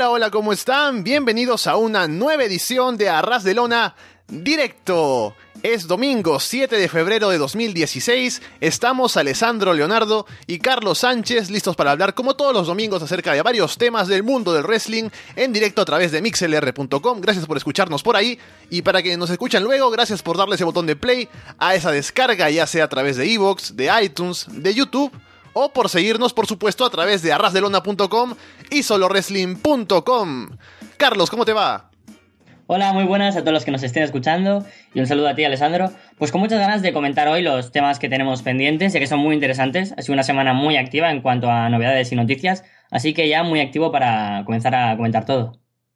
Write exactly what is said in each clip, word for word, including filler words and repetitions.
Hola, hola, ¿cómo están? Bienvenidos a una nueva edición de Arras de Lona Directo. Es domingo siete de febrero de dos mil dieciséis, estamos Alessandro Leonardo y Carlos Sánchez listos para hablar como todos los domingos acerca de varios temas del mundo del wrestling en directo a través de mixlr punto com. Gracias por escucharnos por ahí, y para que nos escuchan luego, gracias por darle ese botón de play a esa descarga, ya sea a través de iVoox, de iTunes, de YouTube, o por seguirnos, por supuesto, a través de arras de lona punto com y solo wrestling punto com. Carlos, ¿cómo te va? Hola, muy buenas a todos los que nos estén escuchando y un saludo a ti, Alessandro. Pues con muchas ganas de comentar hoy los temas que tenemos pendientes, ya que son muy interesantes. Ha sido una semana muy activa en cuanto a novedades y noticias, así que ya muy activo para comenzar a comentar todo.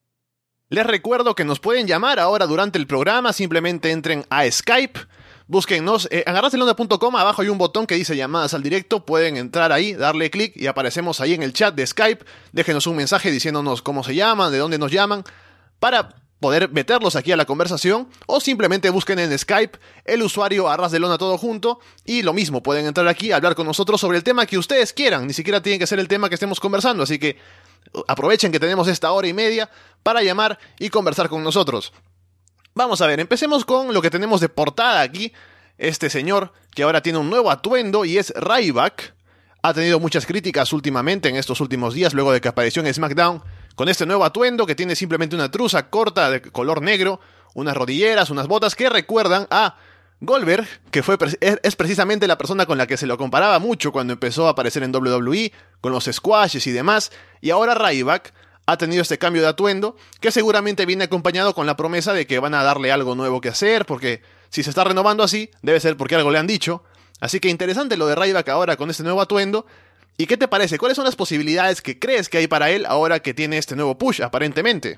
Les recuerdo que nos pueden llamar ahora durante el programa, simplemente entren a Skype. Búsquennos eh, en arras de lona punto com, abajo hay un botón que dice llamadas al directo, pueden entrar ahí, darle clic y aparecemos ahí en el chat de Skype. Déjenos un mensaje diciéndonos cómo se llaman, de dónde nos llaman, para poder meterlos aquí a la conversación, o simplemente busquen en Skype el usuario Arras de Lona todo junto, y lo mismo, pueden entrar aquí a hablar con nosotros sobre el tema que ustedes quieran, ni siquiera tiene que ser el tema que estemos conversando, así que aprovechen que tenemos esta hora y media para llamar y conversar con nosotros. Vamos a ver, empecemos con lo que tenemos de portada aquí. Este señor, que ahora tiene un nuevo atuendo y es Ryback, ha tenido muchas críticas últimamente en estos últimos días, luego de que apareció en SmackDown, con este nuevo atuendo que tiene simplemente una truza corta de color negro, unas rodilleras, unas botas que recuerdan a Goldberg, que fue es precisamente la persona con la que se lo comparaba mucho cuando empezó a aparecer en doble u doble u E, con los squashes y demás, y ahora Ryback ha tenido este cambio de atuendo, que seguramente viene acompañado con la promesa de que van a darle algo nuevo que hacer, porque si se está renovando así, debe ser porque algo le han dicho. Así que interesante lo de Ryback ahora con este nuevo atuendo. ¿Y qué te parece? ¿Cuáles son las posibilidades que crees que hay para él ahora que tiene este nuevo push, aparentemente?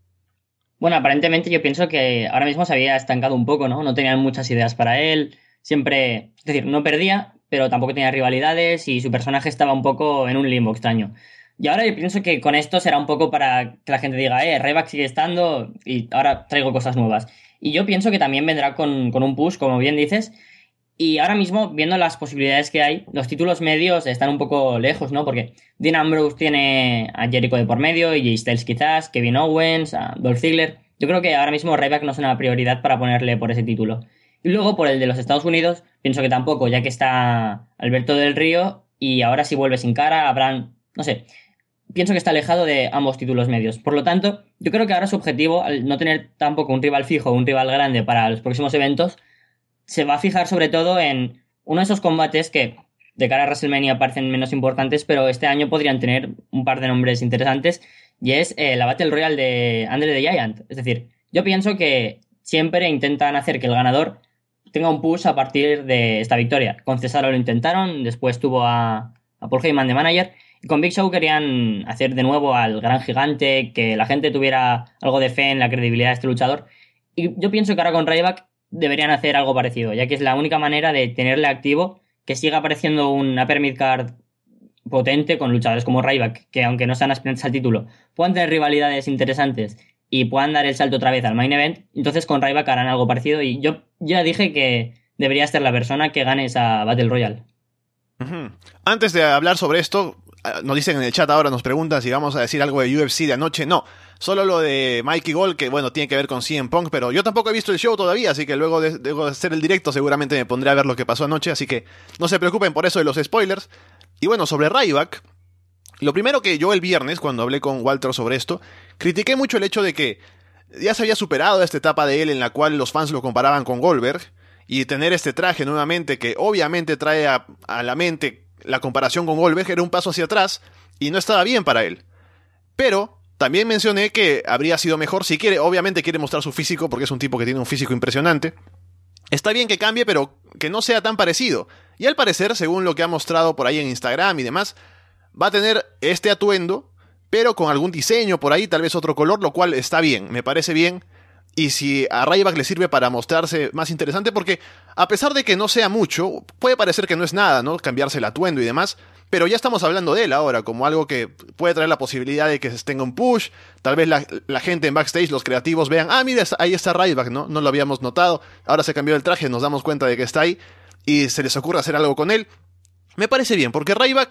Bueno, aparentemente yo pienso que ahora mismo se había estancado un poco, ¿no? No tenían muchas ideas para él, siempre, es decir, no perdía, pero tampoco tenía rivalidades y su personaje estaba un poco en un limbo extraño. Y ahora yo pienso que con esto será un poco para que la gente diga, eh, Ryback sigue estando y ahora traigo cosas nuevas. Y yo pienso que también vendrá con, con un push, como bien dices. Y ahora mismo, viendo las posibilidades que hay, los títulos medios están un poco lejos, ¿no? Porque Dean Ambrose tiene a Jericho de por medio, y Jay Styles quizás, Kevin Owens, a Dolph Ziggler. Yo creo que ahora mismo Ryback no es una prioridad para ponerle por ese título. Y luego, por el de los Estados Unidos, pienso que tampoco, ya que está Alberto del Río, y ahora si vuelve sin cara, habrán, no sé, pienso que está alejado de ambos títulos medios. Por lo tanto, yo creo que ahora su objetivo, al no tener tampoco un rival fijo, un rival grande para los próximos eventos, se va a fijar sobre todo en uno de esos combates que de cara a WrestleMania parecen menos importantes, pero este año podrían tener un par de nombres interesantes, y es eh, la Battle Royale de Andre the Giant. Es decir, yo pienso que siempre intentan hacer que el ganador tenga un push a partir de esta victoria. Con Cesaro lo intentaron, después tuvo a, a Paul Heyman de manager, y con Big Show querían hacer de nuevo al gran gigante, que la gente tuviera algo de fe en la credibilidad de este luchador, y yo pienso que ahora con Ryback deberían hacer algo parecido, ya que es la única manera de tenerle activo, que siga apareciendo un upper midcard potente con luchadores como Ryback, que aunque no sean aspirantes al título, puedan tener rivalidades interesantes y puedan dar el salto otra vez al main event. Entonces con Ryback harán algo parecido, y yo ya dije que debería ser la persona que gane esa Battle Royale. Uh-huh. Antes de hablar sobre esto, nos dicen en el chat ahora, nos preguntan si vamos a decir algo de U F C de anoche. No, solo lo de Mikey Gall, que bueno, tiene que ver con C M Punk, pero yo tampoco he visto el show todavía, así que luego de, de hacer el directo seguramente me pondré a ver lo que pasó anoche, así que no se preocupen por eso de los spoilers. Y bueno, sobre Ryback, lo primero que yo el viernes, cuando hablé con Walter sobre esto, critiqué mucho el hecho de que ya se había superado esta etapa de él en la cual los fans lo comparaban con Goldberg, y tener este traje nuevamente que obviamente trae a, a la mente la comparación con Goldberg era un paso hacia atrás y no estaba bien para él. Pero también mencioné que habría sido mejor, si quiere, obviamente quiere mostrar su físico porque es un tipo que tiene un físico impresionante. Está bien que cambie, pero que no sea tan parecido. Y al parecer, según lo que ha mostrado por ahí en Instagram y demás, va a tener este atuendo, pero con algún diseño por ahí, tal vez otro color, lo cual está bien, me parece bien. Y si a Ryback le sirve para mostrarse más interesante, porque a pesar de que no sea mucho, puede parecer que no es nada, ¿no? Cambiarse el atuendo y demás, pero ya estamos hablando de él ahora, como algo que puede traer la posibilidad de que se tenga un push, tal vez la, la gente en backstage, los creativos vean, ah, mira, ahí está Ryback, ¿no? No lo habíamos notado, ahora se cambió el traje, nos damos cuenta de que está ahí, y se les ocurre hacer algo con él. Me parece bien, porque Ryback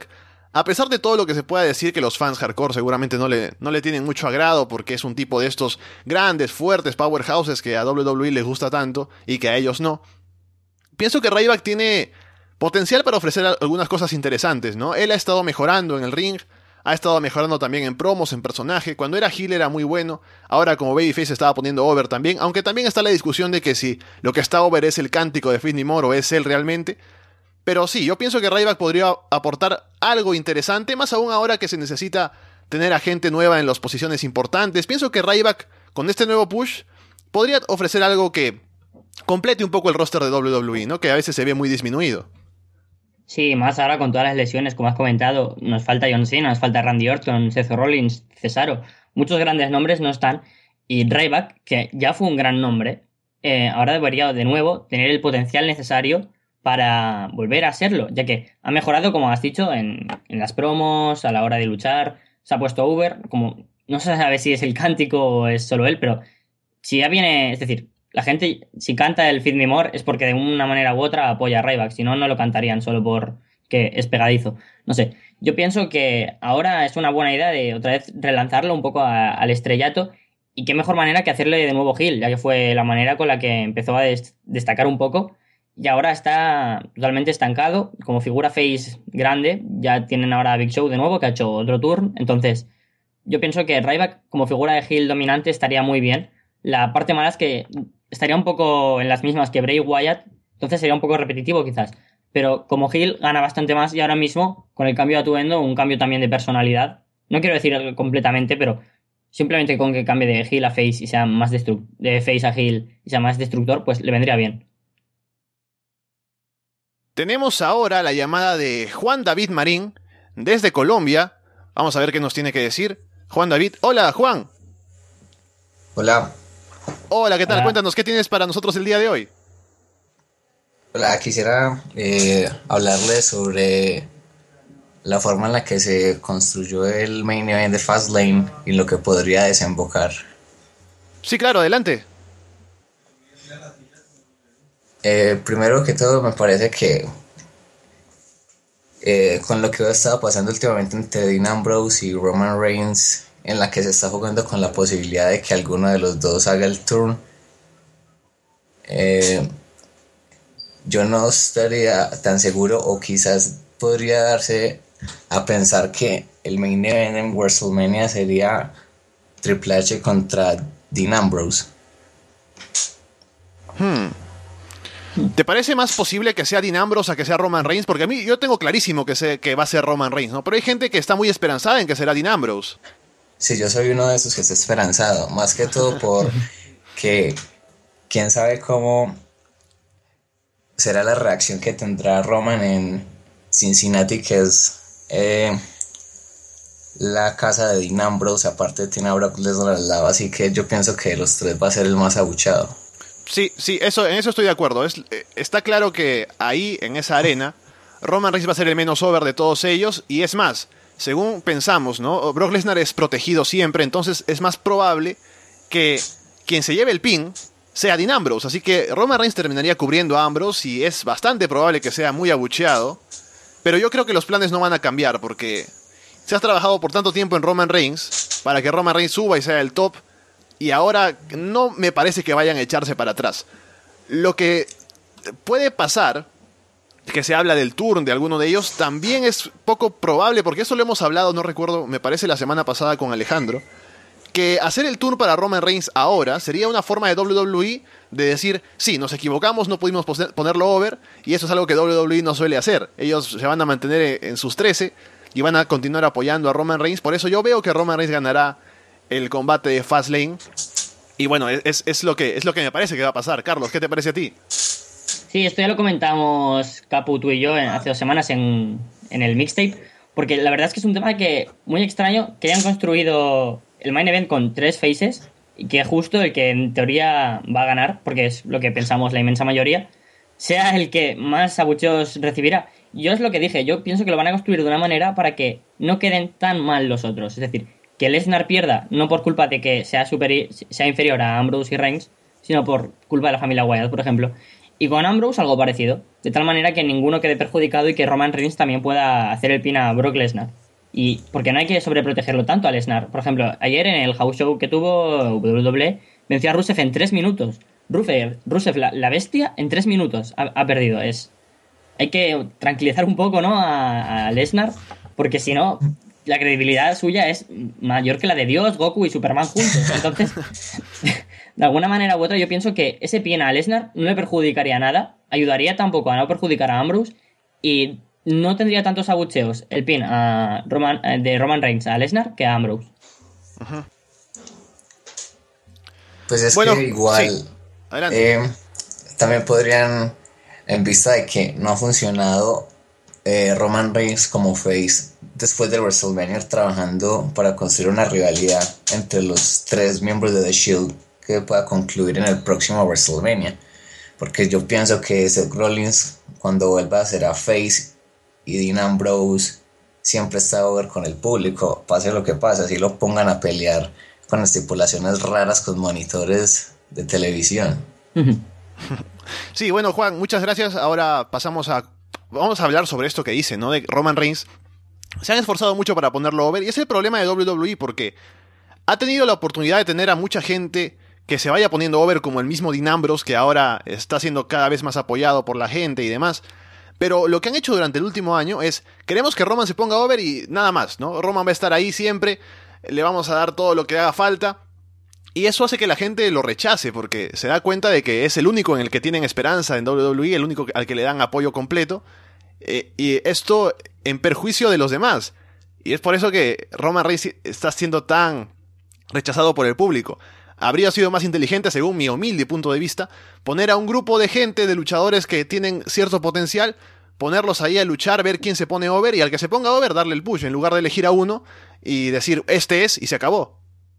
A pesar de todo lo que se pueda decir, que los fans hardcore seguramente no le, no le tienen mucho agrado porque es un tipo de estos grandes, fuertes powerhouses que a W W E les gusta tanto y que a ellos no, pienso que Ryback tiene potencial para ofrecer algunas cosas interesantes, ¿no? Él ha estado mejorando en el ring, ha estado mejorando también en promos, en personaje. Cuando era heel era muy bueno, ahora como babyface se estaba poniendo over también, aunque también está la discusión de que si lo que está over es el cántico de Finley Moore o es él realmente. Pero sí, yo pienso que Ryback podría aportar algo interesante, más aún ahora que se necesita tener a gente nueva en las posiciones importantes. Pienso que Ryback, con este nuevo push, podría ofrecer algo que complete un poco el roster de W W E, ¿no? Que a veces se ve muy disminuido. Sí, más ahora con todas las lesiones, como has comentado, nos falta John Cena, nos falta Randy Orton, Seth Rollins, Cesaro. Muchos grandes nombres no están. Y Ryback, que ya fue un gran nombre, eh, ahora debería de nuevo tener el potencial necesario para volver a serlo, ya que ha mejorado, como has dicho, en, en las promos, a la hora de luchar, se ha puesto over, como no se sabe si es el cántico o es solo él, pero si ya viene, es decir, la gente, si canta el Feed Me More es porque de una manera u otra apoya a Ryback, si no, no lo cantarían solo por que es pegadizo. No sé, yo pienso que ahora es una buena idea de otra vez relanzarlo un poco a, al estrellato, y qué mejor manera que hacerle de nuevo heel, ya que fue la manera con la que empezó a des- destacar un poco. Y ahora está totalmente estancado. Como figura face grande, ya tienen ahora a Big Show de nuevo, que ha hecho otro turn. Entonces, yo pienso que Ryback, como figura de heel dominante, estaría muy bien. La parte mala es que estaría un poco en las mismas que Bray Wyatt, entonces sería un poco repetitivo quizás. Pero como heel gana bastante más, y ahora mismo, con el cambio de atuendo, un cambio también de personalidad. No quiero decir completamente, pero simplemente con que cambie de heel a face y sea más destru- de face a heel y sea más destructor, pues le vendría bien. Tenemos ahora la llamada de Juan David Marín, desde Colombia. Vamos a ver qué nos tiene que decir. Juan David. Hola, Juan. Hola. Hola, ¿qué tal? Hola. Cuéntanos, ¿qué tienes para nosotros el día de hoy? Hola, quisiera eh, hablarles sobre la forma en la que se construyó el main event de Fastlane y lo que podría desembocar. Sí, claro, adelante. Eh, primero que todo, me parece que eh, con lo que ha estado pasando últimamente entre Dean Ambrose y Roman Reigns, en la que se está jugando con la posibilidad de que alguno de los dos haga el turn, eh, yo no estaría tan seguro, o quizás podría darse a pensar que el main event en WrestleMania sería Triple H contra Dean Ambrose. Hmm. ¿Te parece más posible que sea Dean Ambrose a que sea Roman Reigns? Porque a mí yo tengo clarísimo que, sé que va a ser Roman Reigns, ¿no? Pero hay gente que está muy esperanzada en que será Dean Ambrose. Sí, yo soy uno de esos que está esperanzado, más que todo por que quién sabe cómo será la reacción que tendrá Roman en Cincinnati, que es eh, la casa de Dean Ambrose. Aparte tiene a Brock Lesnar al lado, así que yo pienso que de los tres va a ser el más abuchado. Sí, sí, eso, en eso estoy de acuerdo. Es, eh, está claro que ahí, en esa arena, Roman Reigns va a ser el menos over de todos ellos. Y es más, según pensamos, ¿no? Brock Lesnar es protegido siempre, entonces es más probable que quien se lleve el pin sea Dean Ambrose. Así que Roman Reigns terminaría cubriendo a Ambrose y es bastante probable que sea muy abucheado. Pero yo creo que los planes no van a cambiar porque se ha trabajado por tanto tiempo en Roman Reigns para que Roman Reigns suba y sea el top. Y ahora no me parece que vayan a echarse para atrás. Lo que puede pasar, que se habla del turn de alguno de ellos, también es poco probable, porque eso lo hemos hablado, no recuerdo, me parece la semana pasada con Alejandro, que hacer el turn para Roman Reigns ahora sería una forma de W W E de decir, sí, nos equivocamos, no pudimos ponerlo over, y eso es algo que W W E no suele hacer. Ellos se van a mantener en sus trece y van a continuar apoyando a Roman Reigns. Por eso yo veo que Roman Reigns ganará el combate de Fastlane. Y bueno, es, es, lo que, es lo que me parece que va a pasar. Carlos, ¿qué te parece a ti? Sí, esto ya lo comentamos Capu, tú y yo hace dos semanas en, en el mixtape, porque la verdad es que es un tema que muy extraño que hayan construido el main event con tres faces y que justo el que en teoría va a ganar, porque es lo que pensamos la inmensa mayoría, sea el que más abucheos recibirá. Yo es lo que dije, yo pienso que lo van a construir de una manera para que no queden tan mal los otros, es decir, que Lesnar pierda no por culpa de que sea, superi- sea inferior a Ambrose y Reigns, sino por culpa de la familia Wyatt, por ejemplo. Y con Ambrose algo parecido, de tal manera que ninguno quede perjudicado y que Roman Reigns también pueda hacer el pin a Brock Lesnar. Y porque no hay que sobreprotegerlo tanto a Lesnar. Por ejemplo, ayer en el house show que tuvo doble u doble e venció a Rusev en tres minutos. Rusev, Rusev la, la bestia, en tres minutos ha, ha perdido. Es, hay que tranquilizar un poco, ¿no? a, a Lesnar, porque si no, la credibilidad suya es mayor que la de Dios, Goku y Superman juntos. Entonces, de alguna manera u otra, yo pienso que ese pin a Lesnar no le perjudicaría nada, ayudaría tampoco a no perjudicar a Ambrose y no tendría tantos abucheos el pin a Roman, de Roman Reigns a Lesnar que a Ambrose. Uh-huh. Pues es bueno, que igual sí. Adelante. Eh, también podrían, en vista de que no ha funcionado eh, Roman Reigns como face después de WrestleMania, trabajando para construir una rivalidad entre los tres miembros de The Shield que pueda concluir en el próximo WrestleMania, porque yo pienso que Seth Rollins cuando vuelva a ser a face y Dean Ambrose siempre está over con el público, pase lo que pase, así lo pongan a pelear con estipulaciones raras con monitores de televisión. Sí, bueno, Juan, muchas gracias. Ahora pasamos a... Vamos a hablar sobre esto que dice, ¿no? De Roman Reigns. Se han esforzado mucho para ponerlo over, y es el problema de doble u doble u E porque ha tenido la oportunidad de tener a mucha gente que se vaya poniendo over, como el mismo Dean Ambrose, que ahora está siendo cada vez más apoyado por la gente y demás. Pero lo que han hecho durante el último año es, queremos que Roman se ponga over y nada más, ¿no? Roman va a estar ahí siempre, le vamos a dar todo lo que haga falta. Y eso hace que la gente lo rechace, porque se da cuenta de que es el único en el que tienen esperanza en doble u doble u E, el único al que le dan apoyo completo. Eh, y esto en perjuicio de los demás. Y es por eso que Roman Reigns está siendo tan rechazado por el público. Habría sido más inteligente, según mi humilde punto de vista, poner a un grupo de gente, de luchadores que tienen cierto potencial, ponerlos ahí a luchar, ver quién se pone over, y al que se ponga over darle el push, en lugar de elegir a uno y decir, este es, y se acabó.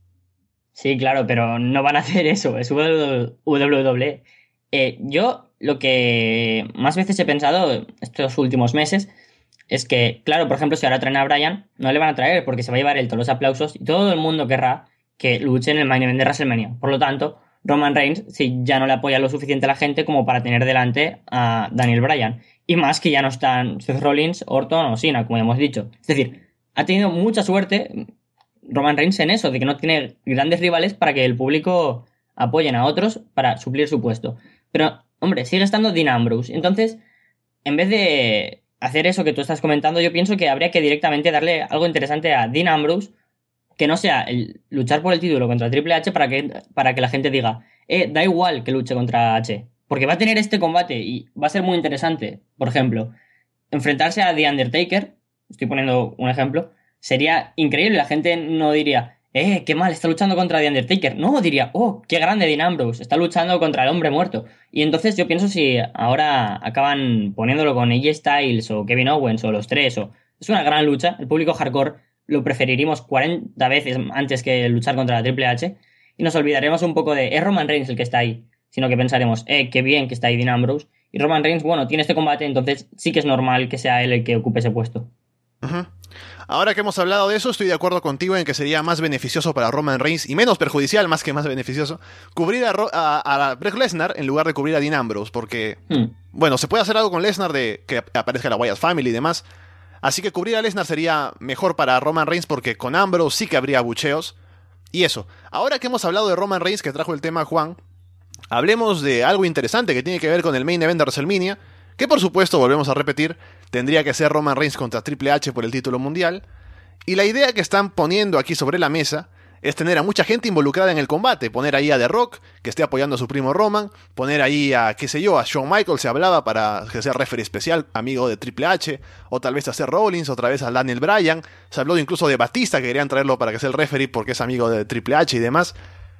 Sí, claro, pero no van a hacer eso, es doble u doble e. Eh, yo lo que más veces he pensado estos últimos meses es que, claro, por ejemplo, si ahora traen a Bryan, no le van a traer porque se va a llevar él todos los aplausos y todo el mundo querrá que luche en el main event de WrestleMania. Por lo tanto, Roman Reigns si ya no le apoya lo suficiente a la gente como para tener delante a Daniel Bryan. Y más que ya no están Seth Rollins, Orton o Cena, como ya hemos dicho. Es decir, ha tenido mucha suerte Roman Reigns en eso, de que no tiene grandes rivales para que el público apoyen a otros para suplir su puesto. Pero, hombre, sigue estando Dean Ambrose. Entonces, en vez de hacer eso que tú estás comentando, yo pienso que habría que directamente darle algo interesante a Dean Ambrose, que no sea el luchar por el título contra Triple H para que, para que la gente diga, eh, da igual que luche contra H, porque va a tener este combate y va a ser muy interesante. Por ejemplo, enfrentarse a The Undertaker, estoy poniendo un ejemplo, sería increíble. La gente no diría, eh, qué mal, está luchando contra The Undertaker. No, diría, oh, qué grande Dean Ambrose, está luchando contra el hombre muerto. Y entonces yo pienso si ahora acaban poniéndolo con A J Styles o Kevin Owens o los tres, o es una gran lucha, el público hardcore lo preferiríamos cuarenta veces antes que luchar contra la Triple H, y nos olvidaremos un poco de, es Roman Reigns el que está ahí, sino que pensaremos, eh, qué bien que está ahí Dean Ambrose, y Roman Reigns, bueno, tiene este combate, entonces sí que es normal que sea él el que ocupe ese puesto. Uh-huh. Ahora que hemos hablado de eso, estoy de acuerdo contigo en que sería más beneficioso para Roman Reigns, y menos perjudicial, más que más beneficioso, cubrir a, Ro- a, a Brock Lesnar en lugar de cubrir a Dean Ambrose, porque, hmm. bueno, se puede hacer algo con Lesnar de que aparezca la Wyatt Family y demás, así que cubrir a Lesnar sería mejor para Roman Reigns, porque con Ambrose sí que habría bucheos. Y eso, ahora que hemos hablado de Roman Reigns, que trajo el tema Juan, hablemos de algo interesante que tiene que ver con el main event de WrestleMania, que por supuesto, volvemos a repetir, tendría que ser Roman Reigns contra Triple H por el título mundial. Y la idea que están poniendo aquí sobre la mesa es tener a mucha gente involucrada en el combate, poner ahí a The Rock, que esté apoyando a su primo Roman, poner ahí a, qué sé yo, a Shawn Michaels, se hablaba para que sea referee especial, amigo de Triple H, o tal vez a Seth Rollins, otra vez a Daniel Bryan, se habló incluso de Batista, que querían traerlo para que sea el referee porque es amigo de Triple H y demás.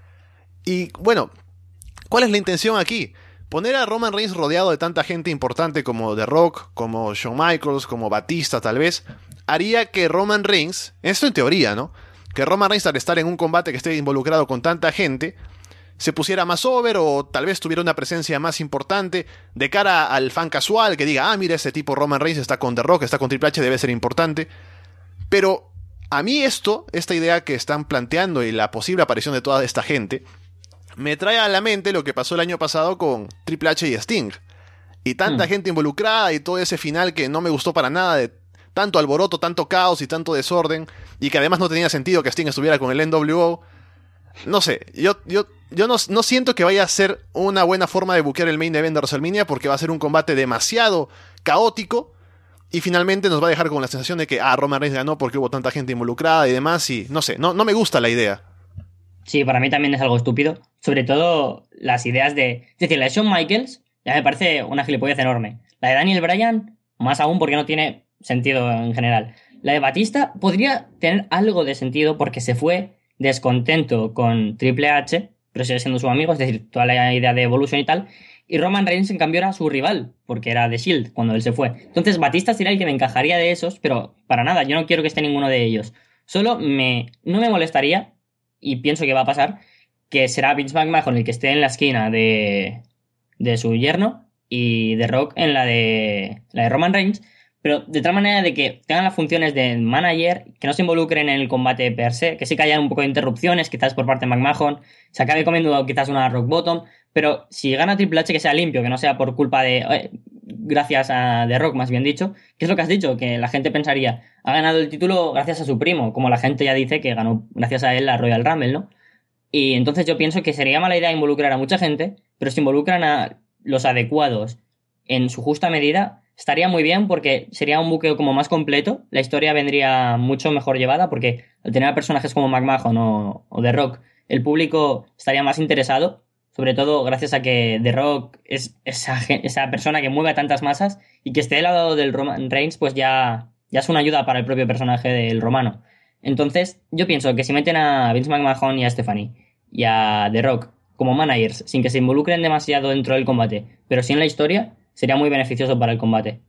Y bueno, ¿cuál es la intención aquí? Poner a Roman Reigns rodeado de tanta gente importante como The Rock, como Shawn Michaels, como Batista tal vez, haría que Roman Reigns, esto en teoría, ¿no?, que Roman Reigns al estar en un combate que esté involucrado con tanta gente, se pusiera más over o tal vez tuviera una presencia más importante de cara al fan casual que diga, ah, mira, ese tipo Roman Reigns está con The Rock, está con Triple H, debe ser importante. Pero a mí esto, esta idea que están planteando y la posible aparición de toda esta gente, me trae a la mente lo que pasó el año pasado con Triple H y Sting. Y tanta mm. gente involucrada y todo ese final que no me gustó para nada, de tanto alboroto, tanto caos y tanto desorden, y que además no tenía sentido que Sting estuviera con el N W O. No sé, yo, yo, yo no, no siento que vaya a ser una buena forma de buquear el main event de WrestleMania, porque va a ser un combate demasiado caótico y finalmente nos va a dejar con la sensación de que ah, Roman Reigns ganó porque hubo tanta gente involucrada y demás, y no sé, no, no me gusta la idea. Sí, para mí también es algo estúpido, sobre todo las ideas de... Es decir, la de Shawn Michaels ya me parece una gilipollez enorme. La de Daniel Bryan, más aún porque no tiene sentido en general. La de Batista podría tener algo de sentido porque se fue descontento con Triple H, pero sigue siendo su amigo, es decir, toda la idea de Evolution y tal, y Roman Reigns en cambio era su rival, porque era de Shield cuando él se fue. Entonces Batista sería el que me encajaría de esos, pero para nada, yo no quiero que esté ninguno de ellos. Solo me, no me molestaría, y pienso que va a pasar, que será Vince McMahon el que esté en la esquina de, de su yerno, y The Rock en la de, la de Roman Reigns, pero de tal manera de que tengan las funciones de manager, que no se involucren en el combate per se, que sí que haya un poco de interrupciones, quizás por parte de McMahon, se acabe comiendo quizás una rock bottom, pero si gana Triple H que sea limpio, que no sea por culpa de... Eh, gracias a The Rock, más bien dicho, ¿qué es lo que has dicho? Que la gente pensaría, ha ganado el título gracias a su primo, como la gente ya dice que ganó gracias a él la Royal Rumble, ¿no? Y entonces yo pienso que sería mala idea involucrar a mucha gente, pero si involucran a los adecuados en su justa medida, estaría muy bien porque sería un buqueo como más completo, la historia vendría mucho mejor llevada porque al tener a personajes como McMahon o, o The Rock, el público estaría más interesado, sobre todo gracias a que The Rock es esa, esa persona que mueve a tantas masas y que esté al lado del Roman Reigns pues ya, ya es una ayuda para el propio personaje del romano. Entonces yo pienso que si meten a Vince McMahon y a Stephanie y a The Rock como managers sin que se involucren demasiado dentro del combate, pero sí en la historia, sería muy beneficioso para el combate.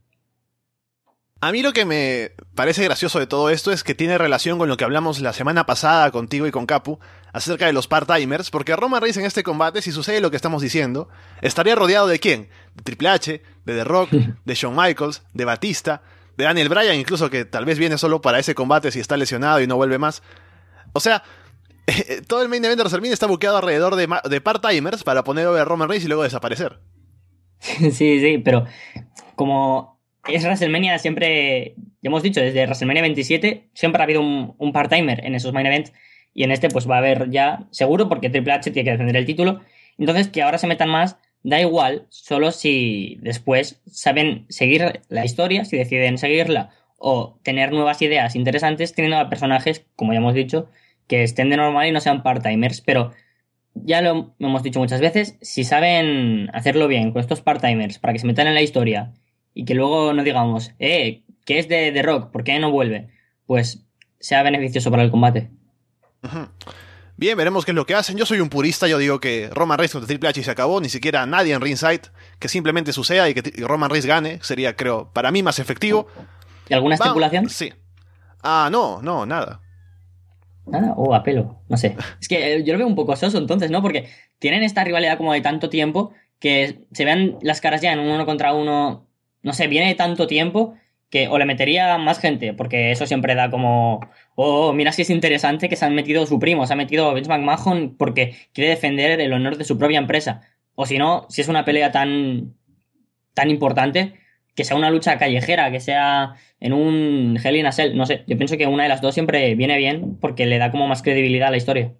A mí lo que me parece gracioso de todo esto es que tiene relación con lo que hablamos la semana pasada contigo y con Capu acerca de los part-timers, porque Roman Reigns en este combate, si sucede lo que estamos diciendo, estaría rodeado ¿de quién? De Triple H, de The Rock, de Shawn Michaels, de Batista, de Daniel Bryan incluso, que tal vez viene solo para ese combate si está lesionado y no vuelve más. O sea, eh, todo el main event de WrestleMania está buqueado alrededor de, de part-timers para poner over a Roman Reigns y luego desaparecer. Sí, sí, pero como es WrestleMania siempre, ya hemos dicho, desde WrestleMania veintisiete siempre ha habido un, un part-timer en esos main events y en este pues va a haber ya, seguro, porque Triple H tiene que defender el título, entonces que ahora se metan más, da igual, solo si después saben seguir la historia, si deciden seguirla o tener nuevas ideas interesantes teniendo a personajes, como ya hemos dicho, que estén de normal y no sean part-timers, pero... Ya lo hemos dicho muchas veces, si saben hacerlo bien con estos part-timers para que se metan en la historia y que luego no digamos, eh, que es de The Rock, ¿por qué no vuelve? Pues sea beneficioso para el combate. Uh-huh. Bien, veremos qué es lo que hacen. Yo soy un purista, yo digo que Roman Reigns contra Triple H y se acabó, ni siquiera nadie en ringside, que simplemente suceda y que Roman Reigns gane, sería, creo, para mí más efectivo. ¿Y alguna Va, estipulación? Sí. Ah, no, no, nada. Ah, o oh, a pelo, no sé. Es que yo lo veo un poco soso entonces, ¿no? Porque tienen esta rivalidad como de tanto tiempo que se vean las caras ya en un uno contra uno, no sé, viene de tanto tiempo que o le metería más gente, porque eso siempre da como, oh, mira si es interesante que se han metido su primo, se ha metido Vince McMahon porque quiere defender el honor de su propia empresa. O si no, si es una pelea tan, tan importante, que sea una lucha callejera, que sea en un Hell in a Cell, no sé, yo pienso que una de las dos siempre viene bien porque le da como más credibilidad a la historia.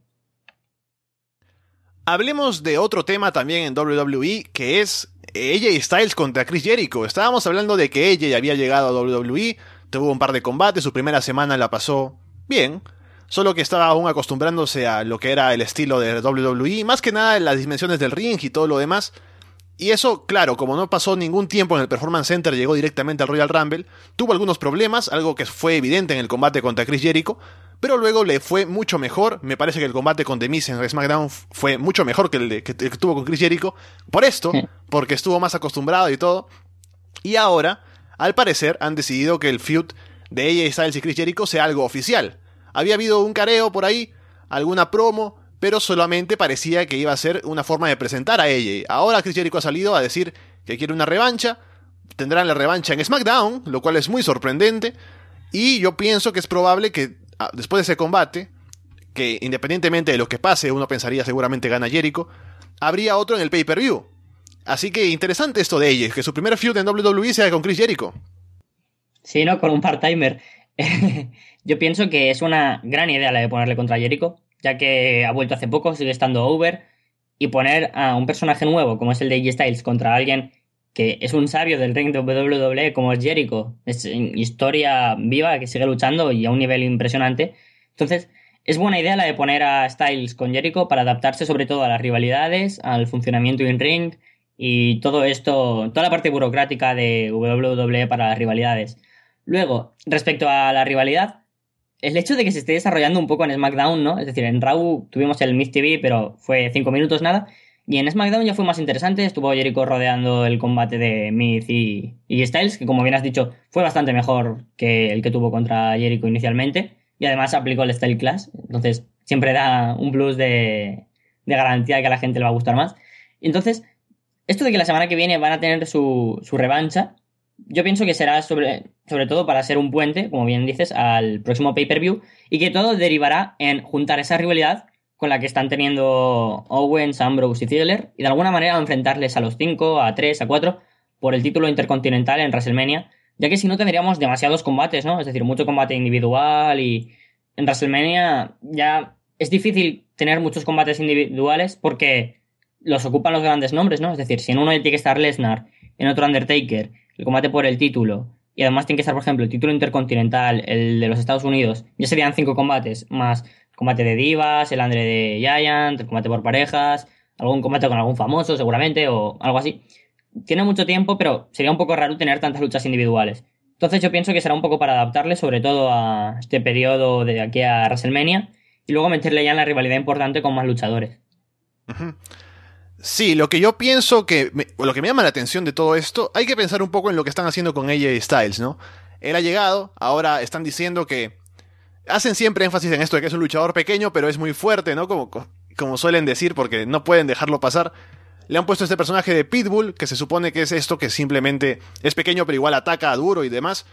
Hablemos de otro tema también en doble u doble u E, que es A J Styles contra Chris Jericho. Estábamos hablando de que A J había llegado a doble u doble u E, tuvo un par de combates, su primera semana la pasó bien, solo que estaba aún acostumbrándose a lo que era el estilo de doble u doble u E, más que nada en las dimensiones del ring y todo lo demás. Y eso, claro, como no pasó ningún tiempo en el Performance Center, llegó directamente al Royal Rumble, tuvo algunos problemas, algo que fue evidente en el combate contra Chris Jericho, pero luego le fue mucho mejor. Me parece que el combate con The Miz en SmackDown fue mucho mejor que el, de, que, el que tuvo con Chris Jericho, por esto, porque estuvo más acostumbrado y todo. Y ahora, al parecer, han decidido que el feud de A J Styles y Chris Jericho sea algo oficial. Había habido un careo por ahí, alguna promo, pero solamente parecía que iba a ser una forma de presentar a A J. Ahora Chris Jericho ha salido a decir que quiere una revancha, tendrán la revancha en SmackDown, lo cual es muy sorprendente, y yo pienso que es probable que después de ese combate, que independientemente de lo que pase, uno pensaría seguramente gana Jericho, habría otro en el pay-per-view. Así que interesante esto de ella, que su primer feud en doble u doble u E sea con Chris Jericho. Sí, ¿no? Con un part-timer. Yo pienso que es una gran idea la de ponerle contra Jericho, ya que ha vuelto hace poco, sigue estando over, y poner a un personaje nuevo, como es el de A J Styles, contra alguien que es un sabio del ring de doble u doble u E, como es Jericho, es historia viva, que sigue luchando y a un nivel impresionante. Entonces, es buena idea la de poner a Styles con Jericho para adaptarse sobre todo a las rivalidades, al funcionamiento in-ring y todo esto, toda la parte burocrática de doble u doble u E para las rivalidades. Luego, respecto a la rivalidad, el hecho de que se esté desarrollando un poco en SmackDown, ¿no? Es decir, en Raw tuvimos el Miz T V, pero fue cinco minutos nada. Y en SmackDown ya fue más interesante. Estuvo Jericho rodeando el combate de Miz y, y Styles, que como bien has dicho, fue bastante mejor que el que tuvo contra Jericho inicialmente. Y además aplicó el Style Clash. Entonces, siempre da un plus de, de garantía de que a la gente le va a gustar más. Y entonces, esto de que la semana que viene van a tener su, su revancha, yo pienso que será sobre, sobre todo para ser un puente, como bien dices, al próximo pay-per-view, y que todo derivará en juntar esa rivalidad con la que están teniendo Owens, Ambrose y Ziggler, y de alguna manera enfrentarles a los cinco, a tres, a cuatro, por el título intercontinental en WrestleMania, ya que si no tendríamos demasiados combates, ¿no? Es decir, mucho combate individual, y en WrestleMania ya es difícil tener muchos combates individuales porque los ocupan los grandes nombres, ¿no? Es decir, si en uno tiene que estar Lesnar, en otro Undertaker, el combate por el título, y además tiene que estar, por ejemplo, el título intercontinental, el de los Estados Unidos, ya serían cinco combates, más el combate de divas, el Andre de Giant, el combate por parejas, algún combate con algún famoso seguramente, o algo así. Tiene mucho tiempo, pero sería un poco raro tener tantas luchas individuales. Entonces yo pienso que será un poco para adaptarle, sobre todo a este periodo de aquí a WrestleMania, y luego meterle ya en la rivalidad importante con más luchadores. Uh-huh. Sí, lo que yo pienso que, me, lo que me llama la atención de todo esto, hay que pensar un poco en lo que están haciendo con A J Styles, ¿no? Él ha llegado, ahora están diciendo que hacen siempre énfasis en esto de que es un luchador pequeño, pero es muy fuerte, ¿no? Como, como suelen decir, porque no pueden dejarlo pasar. Le han puesto este personaje de Pitbull, que se supone que es esto, que simplemente es pequeño, pero igual ataca duro y demás.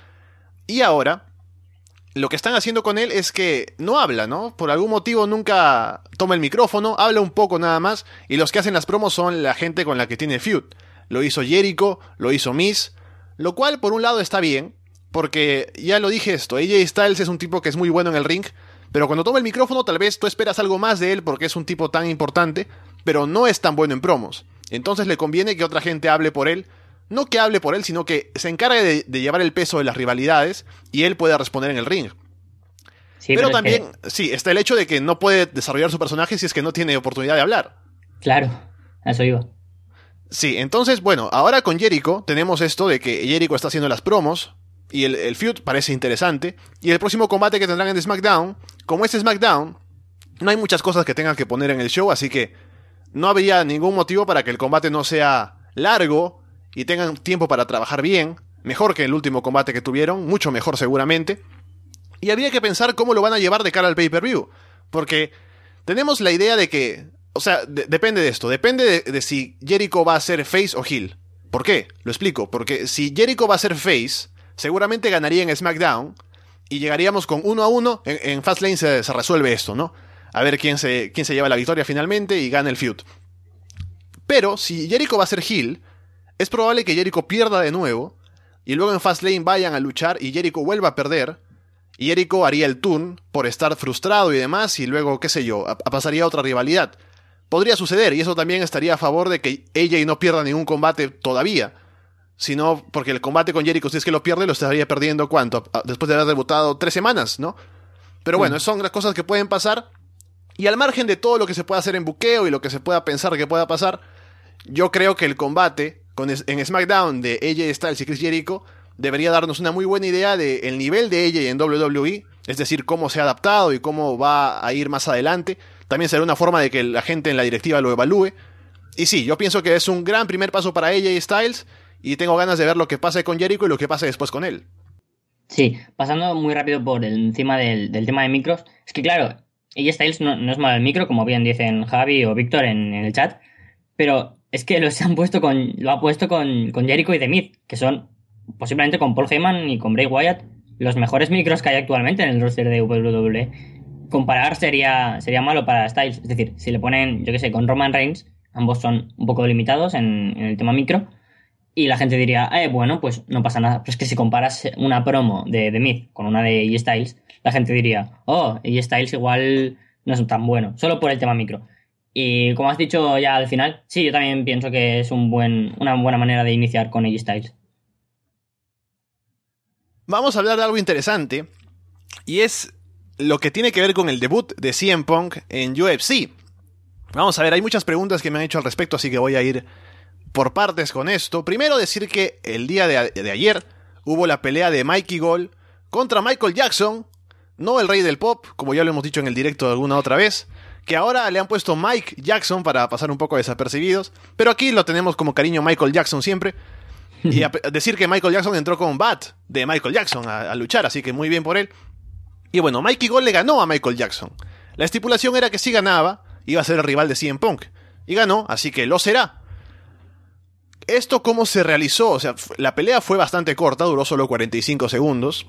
Y ahora, lo que están haciendo con él es que no habla, ¿no? Por algún motivo nunca toma el micrófono, habla un poco nada más, y los que hacen las promos son la gente con la que tiene feud. Lo hizo Jericho, lo hizo Miz, lo cual por un lado está bien, porque ya lo dije esto, A J Styles es un tipo que es muy bueno en el ring, pero cuando toma el micrófono tal vez tú esperas algo más de él porque es un tipo tan importante, pero no es tan bueno en promos. Entonces le conviene que otra gente hable por él, no que hable por él, sino que se encargue de, de llevar el peso de las rivalidades y él pueda responder en el ring. Sí, pero, pero también, que... sí, está el hecho de que no puede desarrollar su personaje si es que no tiene oportunidad de hablar. Claro, a eso iba. Sí, entonces, bueno, ahora con Jericho tenemos esto de que Jericho está haciendo las promos y el, el feud parece interesante. Y el próximo combate que tendrán en SmackDown, como es SmackDown, no hay muchas cosas que tengan que poner en el show, así que no habría ningún motivo para que el combate no sea largo y tengan tiempo para trabajar bien, mejor que el último combate que tuvieron, mucho mejor seguramente. Y habría que pensar cómo lo van a llevar de cara al pay-per-view, porque tenemos la idea de que, o sea, de- depende de esto, depende de, de si Jericho va a ser face o heel. ¿Por qué? Lo explico, porque si Jericho va a ser face, seguramente ganaría en SmackDown y llegaríamos con uno a uno, en, en Fastlane se, se resuelve esto, ¿no? A ver quién se, quién se lleva la victoria finalmente y gana el feud. Pero si Jericho va a ser heel, es probable que Jericho pierda de nuevo y luego en Fastlane vayan a luchar y Jericho vuelva a perder y Jericho haría el turn por estar frustrado y demás y luego, qué sé yo, a, a pasaría a otra rivalidad. Podría suceder y eso también estaría a favor de que A J no pierda ningún combate todavía, sino porque el combate con Jericho, si es que lo pierde, lo estaría perdiendo ¿cuánto? Después de haber debutado tres semanas, ¿no? Pero bueno, mm. son las cosas que pueden pasar. Y al margen de todo lo que se pueda hacer en buqueo y lo que se pueda pensar que pueda pasar, yo creo que el combate con, en SmackDown de A J Styles y Chris Jericho debería darnos una muy buena idea del nivel de A J en doble u doble u E, es decir, cómo se ha adaptado y cómo va a ir más adelante. También será una forma de que la gente en la directiva lo evalúe. Y sí, yo pienso que es un gran primer paso para A J Styles y tengo ganas de ver lo que pase con Jericho y lo que pase después con él. Sí, pasando muy rápido por el, encima del, del tema de micros, es que claro, A J Styles no, no es malo el micro, como bien dicen Javi o Víctor en, en el chat, pero es que los han puesto con, lo ha puesto con, con Jericho y The Miz, que son posiblemente con Paul Heyman y con Bray Wyatt los mejores micros que hay actualmente en el roster de doble u doble u E. comparar sería, sería malo para Styles. Es decir, si le ponen, yo qué sé, con Roman Reigns, ambos son un poco limitados en, en el tema micro, y la gente diría, eh, bueno, pues no pasa nada. Pero es que si comparas una promo de The Miz con una de A J Styles, la gente diría, oh, A J Styles igual no es tan bueno, solo por el tema micro. Y como has dicho ya al final, sí, yo también pienso que es un buen, una buena manera de iniciar con A J Styles. Vamos a hablar de algo interesante, y es lo que tiene que ver con el debut de C M Punk en U F C. Vamos a ver, hay muchas preguntas que me han hecho al respecto, así que voy a ir por partes con esto. Primero decir que el día de, de ayer hubo la pelea de Mikey Gall contra Michael Jackson, no el rey del pop, como ya lo hemos dicho en el directo alguna otra vez, que ahora le han puesto Mike Jackson para pasar un poco desapercibidos, pero aquí lo tenemos como cariño Michael Jackson siempre. Y a decir que Michael Jackson entró con bat de Michael Jackson a, a luchar, así que muy bien por él. Y bueno, Mikey Gall le ganó a Michael Jackson. La estipulación era que si ganaba, iba a ser el rival de C M Punk. Y ganó, así que lo será. ¿Esto cómo se realizó? O sea, la pelea fue bastante corta, duró solo cuarenta y cinco segundos.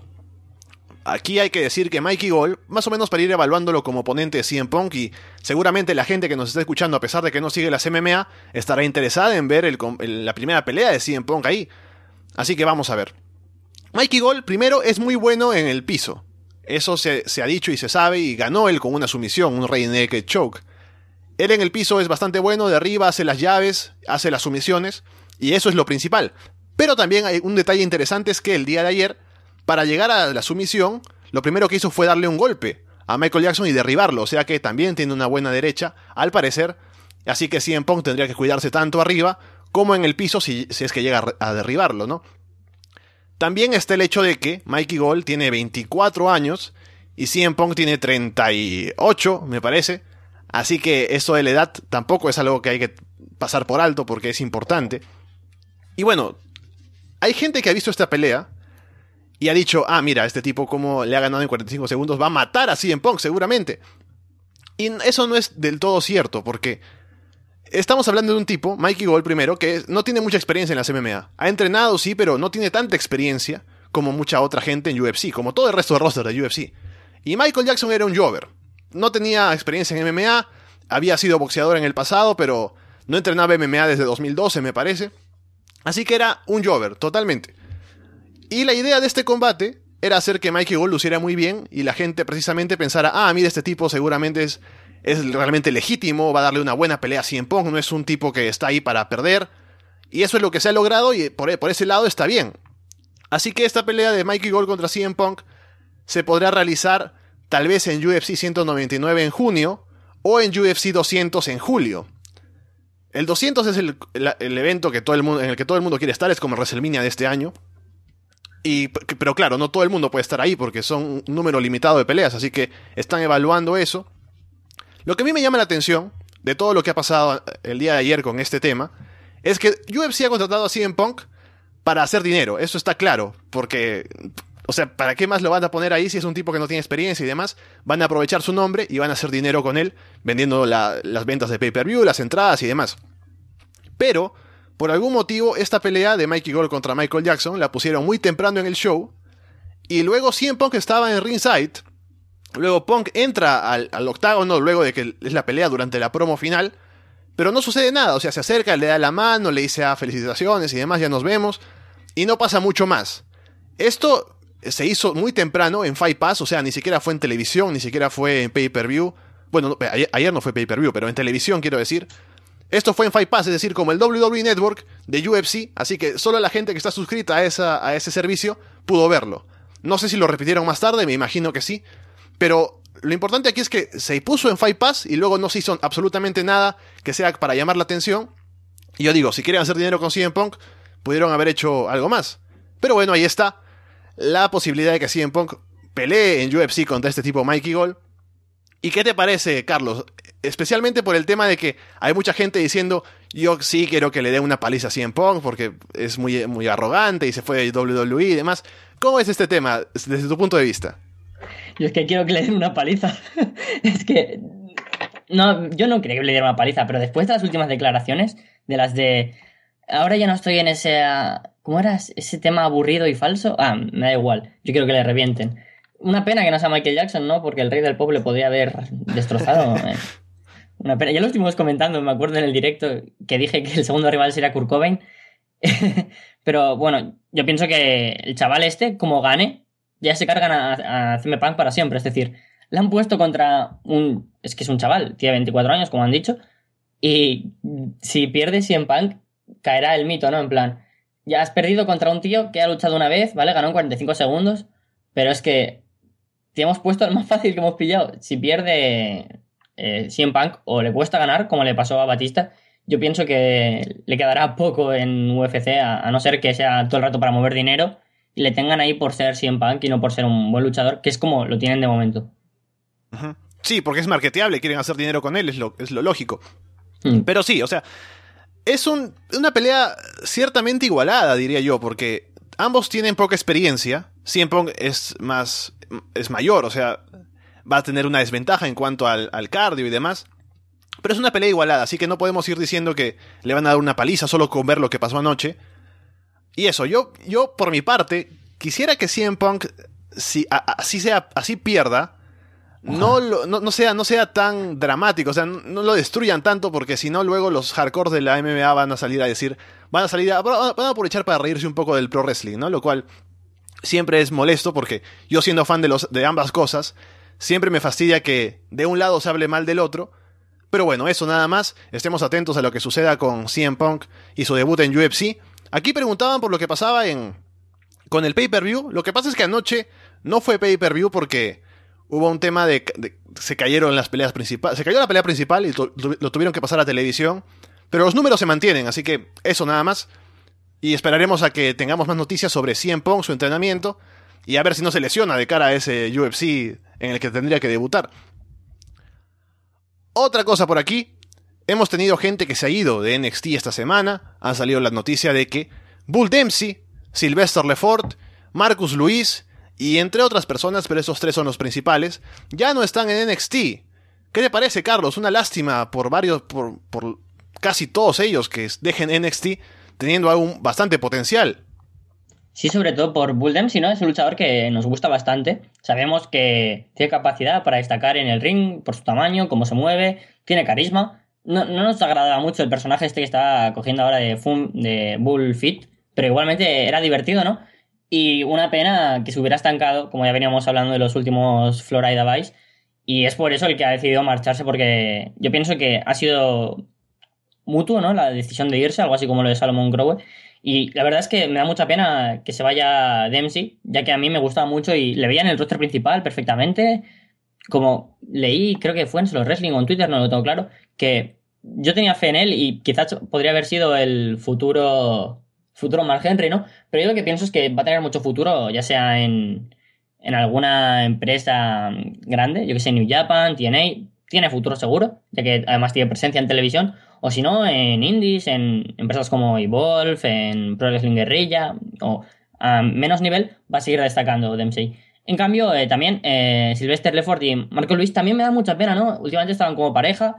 Aquí hay que decir que Mikey Gall, más o menos para ir evaluándolo como oponente de C M Punk, y seguramente la gente que nos está escuchando, a pesar de que no sigue las M M A, estará interesada en ver el, el, la primera pelea de C M Punk ahí. Así que vamos a ver. Mikey Gall, primero, es muy bueno en el piso. Eso se, se ha dicho y se sabe, y ganó él con una sumisión, un rear naked choke. Él en el piso es bastante bueno, de arriba hace las llaves, hace las sumisiones, y eso es lo principal. Pero también hay un detalle interesante, es que el día de ayer, para llegar a la sumisión, lo primero que hizo fue darle un golpe a Michael Jackson y derribarlo, o sea que también tiene una buena derecha, al parecer, así que C M Punk tendría que cuidarse tanto arriba como en el piso si, si es que llega a derribarlo, ¿no? También está el hecho de que Mikey Gall tiene veinticuatro años y C M Punk tiene treinta y ocho, me parece, así que eso de la edad tampoco es algo que hay que pasar por alto porque es importante. Y bueno, hay gente que ha visto esta pelea y ha dicho, ah, mira, este tipo como le ha ganado en cuarenta y cinco segundos, va a matar a C M Punk seguramente. Y eso no es del todo cierto, porque estamos hablando de un tipo, Mikey Gall primero, que no tiene mucha experiencia en las M M A. Ha entrenado, sí, pero no tiene tanta experiencia como mucha otra gente en U F C, como todo el resto del roster de U F C. Y Michael Jackson era un jobber. No tenía experiencia en M M A, había sido boxeador en el pasado, pero no entrenaba M M A desde dos mil doce, me parece. Así que era un jobber, totalmente. Y la idea de este combate era hacer que Mikey Gall luciera muy bien y la gente precisamente pensara, ah, mira, este tipo seguramente es, es realmente legítimo, va a darle una buena pelea a C M Punk, no es un tipo que está ahí para perder. Y eso es lo que se ha logrado y por, por ese lado está bien. Así que esta pelea de Mikey Gall contra C M Punk se podrá realizar tal vez en U F C ciento noventa y nueve en junio o en U F C doscientos en julio. El doscientos es el, el, el evento que todo el mundo, en el que todo el mundo quiere estar, es como el WrestleMania de este año. Y, pero claro, no todo el mundo puede estar ahí porque son un número limitado de peleas, así que están evaluando eso. Lo que a mí me llama la atención de todo lo que ha pasado el día de ayer con este tema es que U F C ha contratado a C M Punk para hacer dinero, eso está claro, porque, o sea, ¿para qué más lo van a poner ahí si es un tipo que no tiene experiencia y demás? Van a aprovechar su nombre y van a hacer dinero con él, vendiendo la, las ventas de pay-per-view, las entradas y demás. Pero por algún motivo, esta pelea de Mikey Gall contra Michael Jackson la pusieron muy temprano en el show. Y luego C M Punk estaba en ringside. Luego Punk entra al, al octágono luego de que es la pelea durante la promo final. Pero no sucede nada. O sea, se acerca, le da la mano, le dice ah, felicitaciones y demás, ya nos vemos. Y no pasa mucho más. Esto se hizo muy temprano en Fight Pass. O sea, ni siquiera fue en televisión, ni siquiera fue en pay-per-view. Bueno, no, ayer, ayer no fue pay-per-view, pero en televisión quiero decir. Esto fue en Fight Pass, es decir, como el W W E Network de U F C, así que solo la gente que está suscrita a, esa, a ese servicio pudo verlo. No sé si lo repitieron más tarde, me imagino que sí, pero lo importante aquí es que se puso en Fight Pass y luego no se hizo absolutamente nada que sea para llamar la atención. Y yo digo, si quieren hacer dinero con C M Punk, pudieron haber hecho algo más. Pero bueno, ahí está la posibilidad de que C M Punk pelee en U F C contra este tipo Mikey Gall. ¿Y qué te parece, Carlos? Especialmente por el tema de que hay mucha gente diciendo yo sí quiero que le dé una paliza a C M Punk porque es muy, muy arrogante y se fue de W W E y demás. ¿Cómo es este tema desde tu punto de vista? Yo es que quiero que le den una paliza. Es que... No, yo no quería que le diera una paliza, pero después de las últimas declaraciones, de las de... Ahora ya no estoy en ese... ¿Cómo era? Ese tema aburrido y falso. Ah, me da igual. Yo quiero que le revienten. Una pena que no sea Michael Jackson, ¿no? Porque el rey del pop le podría haber destrozado. eh. Una pena. Ya lo estuvimos comentando, me acuerdo en el directo, que dije que el segundo rival sería Kurt Cobain. Pero bueno, yo pienso que el chaval este, como gane, ya se cargan a, a C M Punk para siempre. Es decir, le han puesto contra un... Es que es un chaval, tiene veinticuatro años, como han dicho. Y si pierde C M Punk, caerá el mito, ¿no? En plan, ya has perdido contra un tío que ha luchado una vez, ¿vale? Ganó en cuarenta y cinco segundos, pero es que te hemos puesto el más fácil que hemos pillado. Si pierde eh, C M Punk o le cuesta ganar, como le pasó a Batista, yo pienso que le quedará poco en U F C, a, a no ser que sea todo el rato para mover dinero y le tengan ahí por ser C M Punk y no por ser un buen luchador, que es como lo tienen de momento. Uh-huh. Sí, porque es marketeable, quieren hacer dinero con él, es lo, es lo lógico. Mm. Pero sí, o sea, es un, una pelea ciertamente igualada, diría yo, porque ambos tienen poca experiencia. C M Punk es más, es mayor, o sea, va a tener una desventaja en cuanto al, al cardio y demás. Pero es una pelea igualada, así que no podemos ir diciendo que le van a dar una paliza solo con ver lo que pasó anoche. Y eso, yo, yo por mi parte, quisiera que C M Punk, si, a, así, sea, así pierda, no, lo, no, no, sea, no sea tan dramático, o sea, no, no lo destruyan tanto, porque si no luego los hardcore de la M M A van a salir a decir, van a salir a, van a aprovechar para reírse un poco del pro wrestling, ¿no? Lo cual siempre es molesto, porque yo siendo fan de, los, de ambas cosas, siempre me fastidia que de un lado se hable mal del otro. Pero bueno, eso nada más, estemos atentos a lo que suceda con C M Punk y su debut en U F C. Aquí preguntaban por lo que pasaba en con el pay-per-view. Lo que pasa es que anoche no fue pay-per-view porque hubo un tema de, de se cayeron las peleas principales, se cayó la pelea principal y tu, lo tuvieron que pasar a televisión, pero los números se mantienen, así que eso nada más. Y esperaremos a que tengamos más noticias sobre C M Punk, su entrenamiento, y a ver si no se lesiona de cara a ese U F C en el que tendría que debutar. Otra cosa por aquí, hemos tenido gente que se ha ido de N X T esta semana. Ha salido la noticia de que Bull Dempsey, Sylvester Lefort, Marcus Luis y entre otras personas, pero esos tres son los principales, ya no están en N X T. ¿Qué te parece, Carlos? Una lástima por varios, por, por casi todos ellos que dejen N X T teniendo aún bastante potencial. Sí, sobre todo por Bull Dempsey, ¿no? Es un luchador que nos gusta bastante. Sabemos que tiene capacidad para destacar en el ring por su tamaño, cómo se mueve, tiene carisma. No, no nos agradaba mucho el personaje este que está cogiendo ahora de, Fum, de Bull Fit, pero igualmente era divertido, ¿no? Y una pena que se hubiera estancado, como ya veníamos hablando de los últimos Florida Vice, y es por eso el que ha decidido marcharse, porque yo pienso que ha sido mutuo, ¿no? La decisión de irse, algo así como lo de Salomon Crowe. Y la verdad es que me da mucha pena que se vaya Dempsey, ya que a mí me gustaba mucho y le veía en el roster principal perfectamente. Como leí, creo que fue en Solo Wrestling o en Twitter, no lo tengo claro, que yo tenía fe en él y quizás podría haber sido el futuro futuro Mark Henry, ¿no? Pero yo lo que pienso es que va a tener mucho futuro, ya sea en, en alguna empresa grande, yo que sé, New Japan, T N A, tiene futuro seguro, ya que además tiene presencia en televisión, o si no, en indies, en empresas como Evolve, en Pro Wrestling Guerrilla, o a menos nivel, va a seguir destacando Dempsey. En cambio, eh, también eh, Sylvester Lefort y Marco Luis también me da mucha pena, ¿no? Últimamente estaban como pareja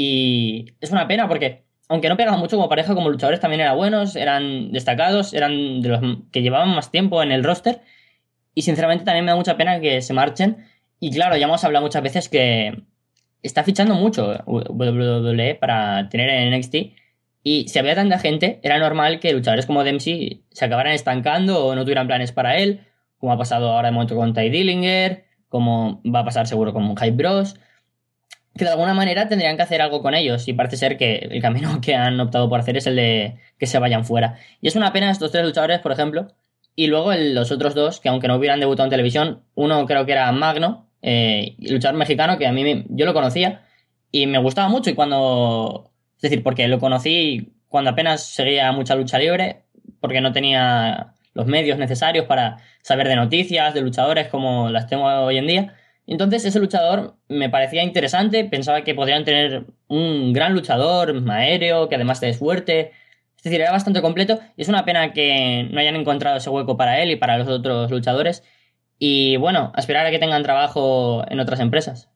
y es una pena porque, aunque no pegaban mucho como pareja, como luchadores también eran buenos, eran destacados, eran de los que llevaban más tiempo en el roster y sinceramente también me da mucha pena que se marchen. Y claro, ya hemos hablado muchas veces que está fichando mucho W W E para tener en N X T y si había tanta gente, era normal que luchadores como Dempsey se acabaran estancando o no tuvieran planes para él, como ha pasado ahora de momento con Ty Dillinger, como va a pasar seguro con Hype Bros, que de alguna manera tendrían que hacer algo con ellos y parece ser que el camino que han optado por hacer es el de que se vayan fuera. Y es una pena estos tres luchadores, por ejemplo, y luego el, los otros dos, que aunque no hubieran debutado en televisión, uno creo que era Magno, Eh, luchador mexicano que a mí me, yo lo conocía y me gustaba mucho y cuando es decir porque lo conocí cuando apenas seguía mucha lucha libre porque no tenía los medios necesarios para saber de noticias de luchadores como las tengo hoy en día. Entonces ese luchador me parecía interesante, pensaba que podrían tener un gran luchador aéreo que además es fuerte, es decir, era bastante completo y es una pena que no hayan encontrado ese hueco para él y para los otros luchadores. Y bueno, a esperar a que tengan trabajo en otras empresas.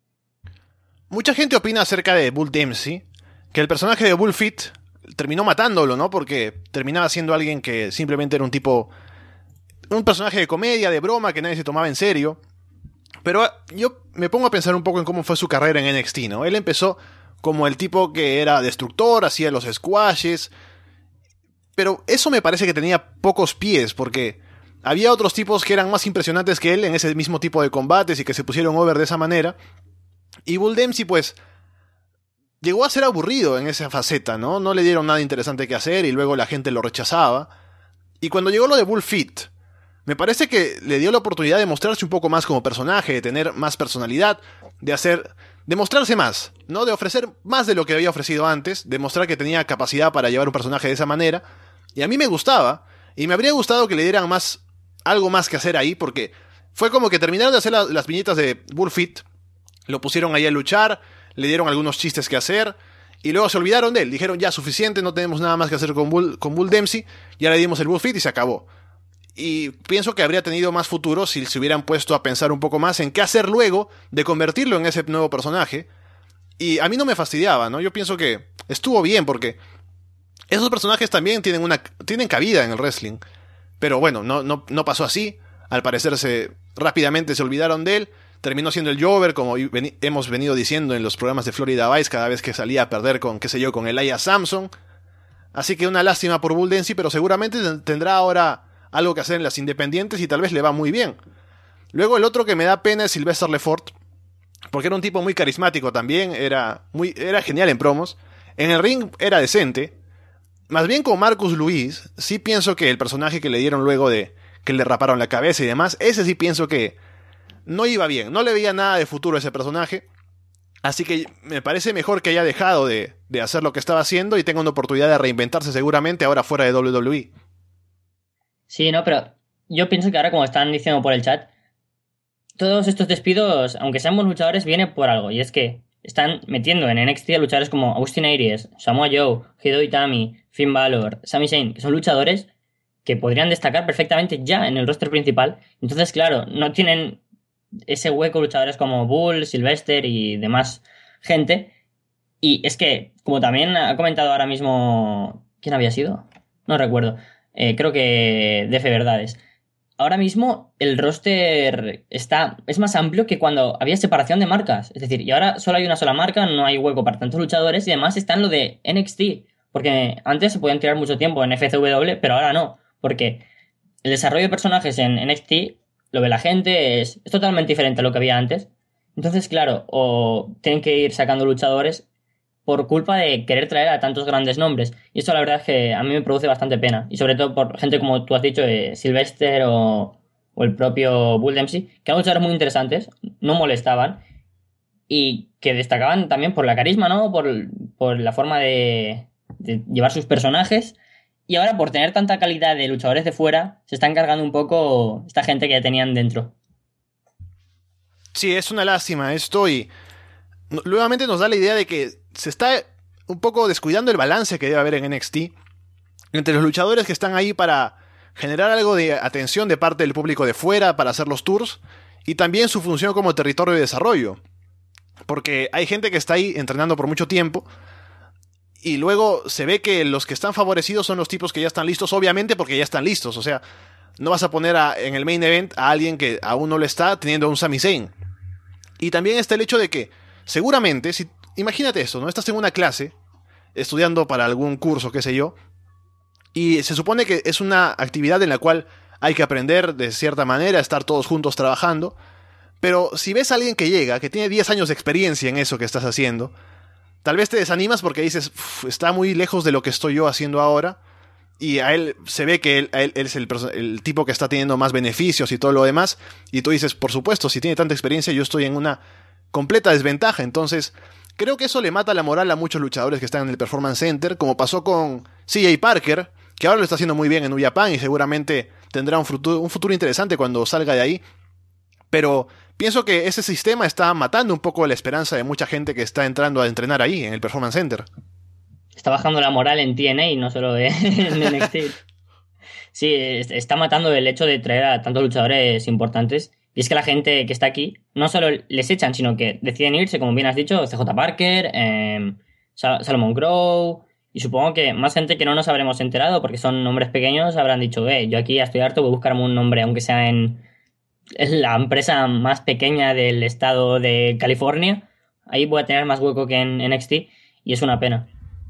Mucha gente opina acerca de Bull Dempsey, que el personaje de Bull Fit terminó matándolo, ¿no? Porque terminaba siendo alguien que simplemente era un tipo... un personaje de comedia, de broma, que nadie se tomaba en serio. Pero yo me pongo a pensar un poco en cómo fue su carrera en N X T, ¿no? Él empezó como el tipo que era destructor, hacía los squashes, pero eso me parece que tenía pocos pies, porque había otros tipos que eran más impresionantes que él en ese mismo tipo de combates y que se pusieron over de esa manera. Y Bull Dempsey, pues, llegó a ser aburrido en esa faceta, ¿no? No le dieron nada interesante que hacer y luego la gente lo rechazaba. Y cuando llegó lo de Bull Fit, me parece que le dio la oportunidad de mostrarse un poco más como personaje, de tener más personalidad, de hacer, de mostrarse más, ¿no? De ofrecer más de lo que había ofrecido antes, de mostrar que tenía capacidad para llevar un personaje de esa manera. Y a mí me gustaba, y me habría gustado que le dieran más, algo más que hacer ahí, porque fue como que terminaron de hacer la, las viñetas de Bull Fit, lo pusieron ahí a luchar, le dieron algunos chistes que hacer, y luego se olvidaron de él. Dijeron, ya, suficiente, no tenemos nada más que hacer con Bull, con Bull Dempsey, ya le dimos el Bull Fit y se acabó. Y pienso que habría tenido más futuro si se hubieran puesto a pensar un poco más en qué hacer luego de convertirlo en ese nuevo personaje. Y a mí no me fastidiaba, ¿no? Yo pienso que estuvo bien, porque esos personajes también tienen, una, tienen cabida en el wrestling. Pero bueno, no, no, no pasó así. Al parecer se, rápidamente se olvidaron de él. Terminó siendo el Jover, como ven, hemos venido diciendo en los programas de Florida Vice, cada vez que salía a perder con, qué sé yo, con Elias Samson. Así que una lástima por Bull Dempsey, pero seguramente tendrá ahora algo que hacer en las independientes y tal vez le va muy bien. Luego el otro que me da pena es Sylvester Lefort, porque era un tipo muy carismático también, era, muy, era genial en promos. En el ring era decente. Más bien con Marcus Luis, sí pienso que el personaje que le dieron luego de que le raparon la cabeza y demás, ese sí pienso que no iba bien, no le veía nada de futuro a ese personaje. Así que me parece mejor que haya dejado de, de hacer lo que estaba haciendo y tenga una oportunidad de reinventarse seguramente ahora fuera de doble u doble u E. Sí, no, pero yo pienso que ahora, como están diciendo por el chat, todos estos despidos, aunque sean buenos luchadores, vienen por algo. Y es que están metiendo en N X T a luchadores como Austin Aries, Samoa Joe, Hideo Itami, Finn Balor, Sami Zayn, que son luchadores que podrían destacar perfectamente ya en el roster principal. Entonces, claro, no tienen ese hueco luchadores como Bull, Sylvester y demás gente. Y es que, como también ha comentado ahora mismo... ¿Quién había sido? No recuerdo. Eh, creo que D F Verdades. Ahora mismo el roster está es más amplio que cuando había separación de marcas. Es decir, y ahora solo hay una sola marca, no hay hueco para tantos luchadores y además está en lo de N X T. Porque antes se podían tirar mucho tiempo en F C W, pero ahora no. Porque el desarrollo de personajes en N X T, lo ve la gente, es, es totalmente diferente a lo que había antes. Entonces, claro, o tienen que ir sacando luchadores por culpa de querer traer a tantos grandes nombres. Y eso la verdad es que a mí me produce bastante pena. Y sobre todo por gente como tú has dicho, eh, Sylvester o, o el propio Bull Dempsey, que eran luchadores muy interesantes, no molestaban y que destacaban también por la carisma, ¿no? Por, por la forma de, de llevar sus personajes. Y ahora, por tener tanta calidad de luchadores de fuera, se están cargando un poco esta gente que ya tenían dentro. Sí, es una lástima esto y nuevamente nos da la idea de que se está un poco descuidando el balance que debe haber en N X T entre los luchadores que están ahí para generar algo de atención de parte del público de fuera, para hacer los tours, y también su función como territorio de desarrollo. Porque hay gente que está ahí entrenando por mucho tiempo y luego se ve que los que están favorecidos son los tipos que ya están listos, obviamente porque ya están listos. O sea, no vas a poner a, en el main event a alguien que aún no lo está teniendo a un Sami Zayn. Y también está el hecho de que seguramente, si imagínate esto, ¿no? Estás en una clase, estudiando para algún curso, qué sé yo, y se supone que es una actividad en la cual hay que aprender de cierta manera, estar todos juntos trabajando, pero si ves a alguien que llega, que tiene diez años de experiencia en eso que estás haciendo, tal vez te desanimas porque dices, está muy lejos de lo que estoy yo haciendo ahora, y a él se ve que él, a él, él es el, el tipo que está teniendo más beneficios y todo lo demás, y tú dices, por supuesto, si tiene tanta experiencia, yo estoy en una completa desventaja. Entonces creo que eso le mata la moral a muchos luchadores que están en el Performance Center, como pasó con C J Parker, que ahora lo está haciendo muy bien en New Japan y seguramente tendrá un futuro, un futuro interesante cuando salga de ahí. Pero pienso que ese sistema está matando un poco la esperanza de mucha gente que está entrando a entrenar ahí en el Performance Center. Está bajando la moral en T N A y no solo en N X T. Sí, está matando el hecho de traer a tantos luchadores importantes. Y es que la gente que está aquí no solo les echan, sino que deciden irse, como bien has dicho, C J Parker, eh, Solomon Crow, y supongo que más gente que no nos habremos enterado, porque son nombres pequeños, habrán dicho, eh, yo aquí ya estoy harto, voy a buscarme un nombre, aunque sea en es la empresa más pequeña del estado de California. Ahí voy a tener más hueco que en N X T y es una pena.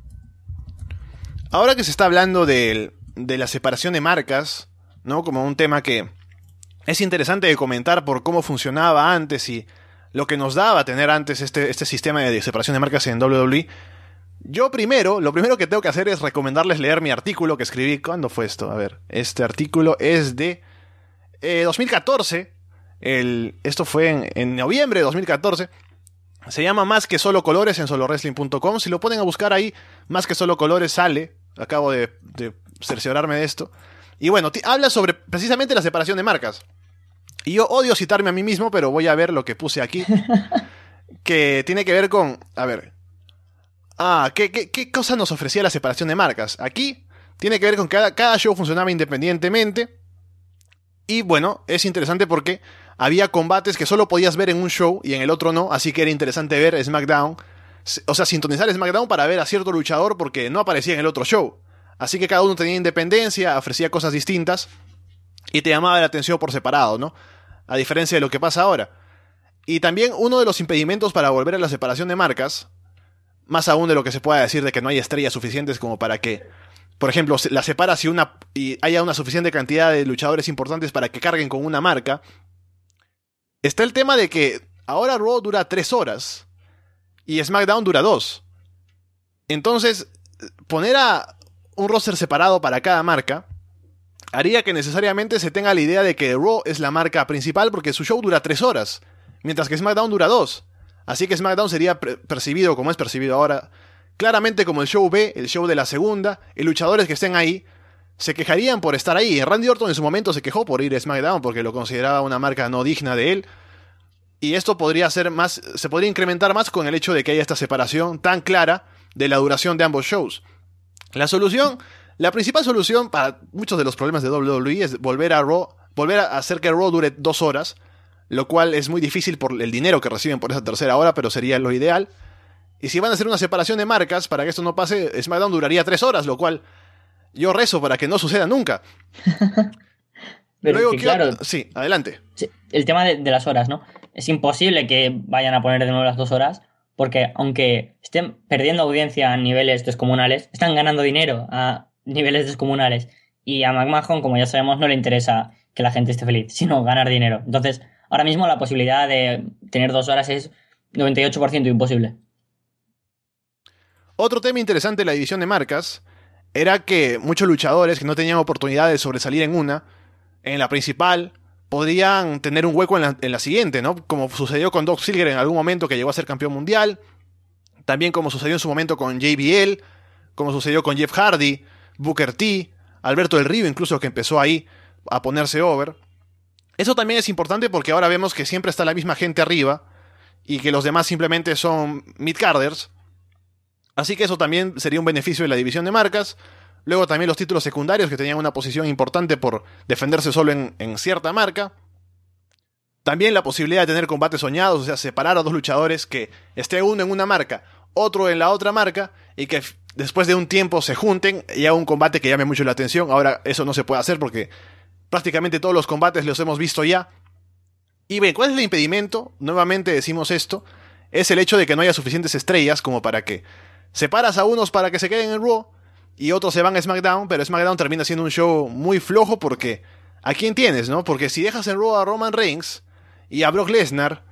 Ahora que se está hablando de, de la separación de marcas, ¿no? Como un tema que es interesante de comentar por cómo funcionaba antes y lo que nos daba tener antes este, este sistema de separación de marcas en doble u doble u E. Yo primero, lo primero que tengo que hacer es recomendarles leer mi artículo que escribí. ¿Cuándo fue esto? A ver, este artículo es de eh, dos mil catorce. El, esto fue en, en noviembre de dos mil catorce. Se llama Más que solo colores en solo wrestling punto com. Si lo ponen a buscar ahí, Más que solo colores sale. Acabo de, de cerciorarme de esto. Y bueno, habla sobre precisamente la separación de marcas. Y yo odio citarme a mí mismo, pero voy a ver lo que puse aquí. Que tiene que ver con... A ver... Ah, ¿qué, qué, qué cosa nos ofrecía la separación de marcas? Aquí tiene que ver con que cada, cada show funcionaba independientemente. Y bueno, es interesante porque había combates que solo podías ver en un show y en el otro no. Así que era interesante ver SmackDown. O sea, sintonizar SmackDown para ver a cierto luchador porque no aparecía en el otro show. Así que cada uno tenía independencia, ofrecía cosas distintas y te llamaba la atención por separado, ¿no? A diferencia de lo que pasa ahora. Y también uno de los impedimentos para volver a la separación de marcas... Más aún de lo que se pueda decir de que no hay estrellas suficientes como para que, por ejemplo, la separas y, una, y haya una suficiente cantidad de luchadores importantes para que carguen con una marca. Está el tema de que ahora Raw dura tres horas y SmackDown dura dos. Entonces, poner a un roster separado para cada marca haría que necesariamente se tenga la idea de que Raw es la marca principal porque su show dura tres horas, mientras que SmackDown dura dos. Así que SmackDown sería percibido como es percibido ahora, claramente como el show B, el show de la segunda, y luchadores que estén ahí se quejarían por estar ahí. Randy Orton en su momento se quejó por ir a SmackDown porque lo consideraba una marca no digna de él. Y esto podría ser más, se podría incrementar más con el hecho de que haya esta separación tan clara de la duración de ambos shows. La solución, la principal solución para muchos de los problemas de doble u doble u E es volver a Raw, volver a hacer que Raw dure dos horas. Lo cual es muy difícil por el dinero que reciben por esa tercera hora, pero sería lo ideal. Y si van a hacer una separación de marcas, para que esto no pase, SmackDown duraría tres horas, lo cual yo rezo para que no suceda nunca. Pero Luego, que, claro, sí, adelante. Sí, el tema de, de las horas, ¿no? Es imposible que vayan a poner de nuevo las dos horas, porque aunque estén perdiendo audiencia a niveles descomunales, están ganando dinero a niveles descomunales. Y a McMahon, como ya sabemos, no le interesa que la gente esté feliz, sino ganar dinero. Entonces... Ahora mismo la posibilidad de tener dos horas es noventa y ocho por ciento imposible. Otro tema interesante de la división de marcas era que muchos luchadores que no tenían oportunidad de sobresalir en una, en la principal, podrían tener un hueco en la, en la siguiente, ¿no? Como sucedió con Dolph Ziggler en algún momento que llegó a ser campeón mundial, también como sucedió en su momento con J B L, como sucedió con Jeff Hardy, Booker T, Alberto Del Rio incluso que empezó ahí a ponerse over. Eso también es importante porque ahora vemos que siempre está la misma gente arriba y que los demás simplemente son mid-carders. Así que eso también sería un beneficio de la división de marcas. Luego también los títulos secundarios que tenían una posición importante por defenderse solo en, en cierta marca. También la posibilidad de tener combates soñados, o sea, separar a dos luchadores que esté uno en una marca, otro en la otra marca y que f- después de un tiempo se junten y haga un combate que llame mucho la atención. Ahora eso no se puede hacer porque... prácticamente todos los combates los hemos visto ya. Y bien, ¿cuál es el impedimento? Nuevamente decimos esto. Es el hecho de que no haya suficientes estrellas como para que separas a unos para que se queden en Raw y otros se van a SmackDown, pero SmackDown termina siendo un show muy flojo porque ¿a quién tienes, no? Porque si dejas en Raw a Roman Reigns y a Brock Lesnar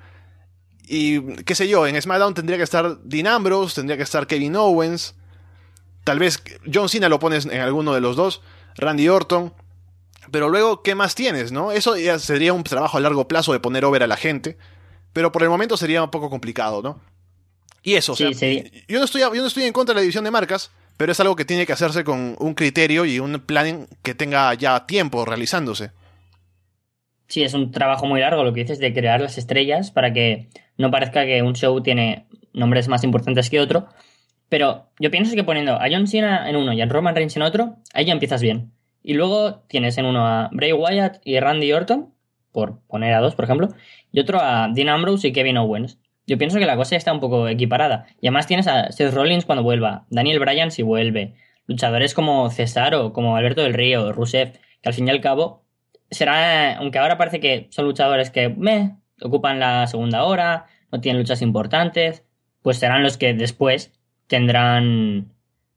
y qué sé yo, en SmackDown tendría que estar Dean Ambrose, tendría que estar Kevin Owens, tal vez John Cena lo pones en alguno de los dos, Randy Orton. Pero luego, ¿qué más tienes, no? Eso ya sería un trabajo a largo plazo de poner over a la gente. Pero por el momento sería un poco complicado, ¿no? Y eso, Sí, o sea, sí. yo no estoy, yo no estoy en contra de la división de marcas, pero es algo que tiene que hacerse con un criterio y un plan que tenga ya tiempo realizándose. Sí, es un trabajo muy largo lo que dices de crear las estrellas para que no parezca que un show tiene nombres más importantes que otro. Pero yo pienso que poniendo a John Cena en uno y a Roman Reigns en otro, ahí ya empiezas bien. Y luego tienes en uno a Bray Wyatt y Randy Orton, por poner a dos, por ejemplo, y otro a Dean Ambrose y Kevin Owens. Yo pienso que la cosa está un poco equiparada. Y además tienes a Seth Rollins cuando vuelva, Daniel Bryan si vuelve, luchadores como Cesaro, como Alberto Del Rio, Rusev, que al fin y al cabo será, aunque ahora parece que son luchadores que meh, ocupan la segunda hora, no tienen luchas importantes, pues serán los que después tendrán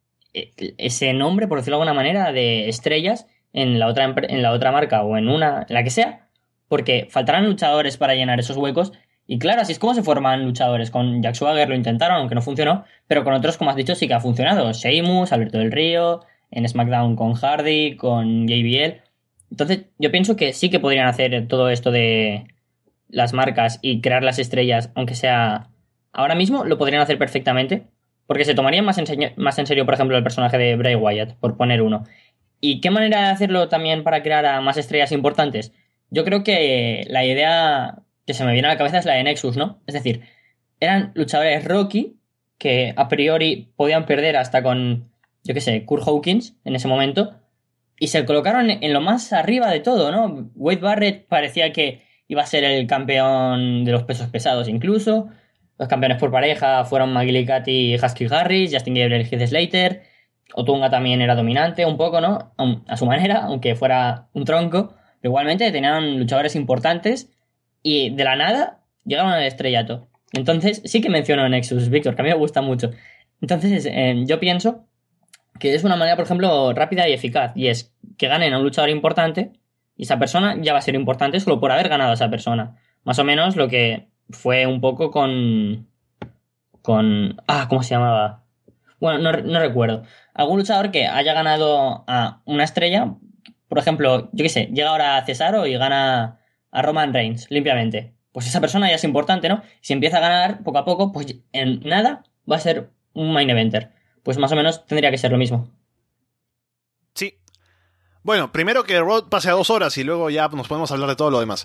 ese nombre, por decirlo de alguna manera, de estrellas en la otra, en la otra marca o en una, en la que sea, porque faltarán luchadores para llenar esos huecos. Y claro, así es como se forman luchadores. Con Jack Swagger lo intentaron, aunque no funcionó, pero con otros, como has dicho, sí que ha funcionado. Sheamus, Alberto del Río, en SmackDown con Hardy, con J B L. Entonces, yo pienso que sí que podrían hacer todo esto de las marcas y crear las estrellas, aunque sea ahora mismo, lo podrían hacer perfectamente, porque se tomarían más en, serio, más en serio, por ejemplo, el personaje de Bray Wyatt, por poner uno. ¿Y qué manera de hacerlo también para crear a más estrellas importantes? Yo creo que la idea que se me viene a la cabeza es la de Nexus, ¿no? Es decir, eran luchadores Rocky que a priori podían perder hasta con, yo qué sé, Kurt Hawkins en ese momento, y se colocaron en lo más arriba de todo, ¿no? Wade Barrett parecía que iba a ser el campeón de los pesos pesados incluso. Los campeones por pareja fueron McGillicuddy y Husky Harris, Justin Gabriel y Heath Slater. Otunga también era dominante un poco, ¿no? A su manera, aunque fuera un tronco. Pero igualmente tenían luchadores importantes y de la nada llegaron al estrellato. Entonces sí que menciono Nexus, Víctor, que a mí me gusta mucho. Entonces eh, yo pienso que es una manera, por ejemplo, rápida y eficaz. Y es que ganen a un luchador importante y esa persona ya va a ser importante solo por haber ganado a esa persona. Más o menos lo que fue un poco con... con... Ah, ¿cómo se llamaba? Bueno, no, no recuerdo. Algún luchador que haya ganado a una estrella, por ejemplo, yo qué sé, llega ahora a Cesaro y gana a Roman Reigns limpiamente. Pues esa persona ya es importante, ¿no? Si empieza a ganar poco a poco, pues en nada va a ser un main eventer. Pues más o menos tendría que ser lo mismo. Sí. Bueno, primero que Raw pase a dos horas y luego ya nos podemos hablar de todo lo demás.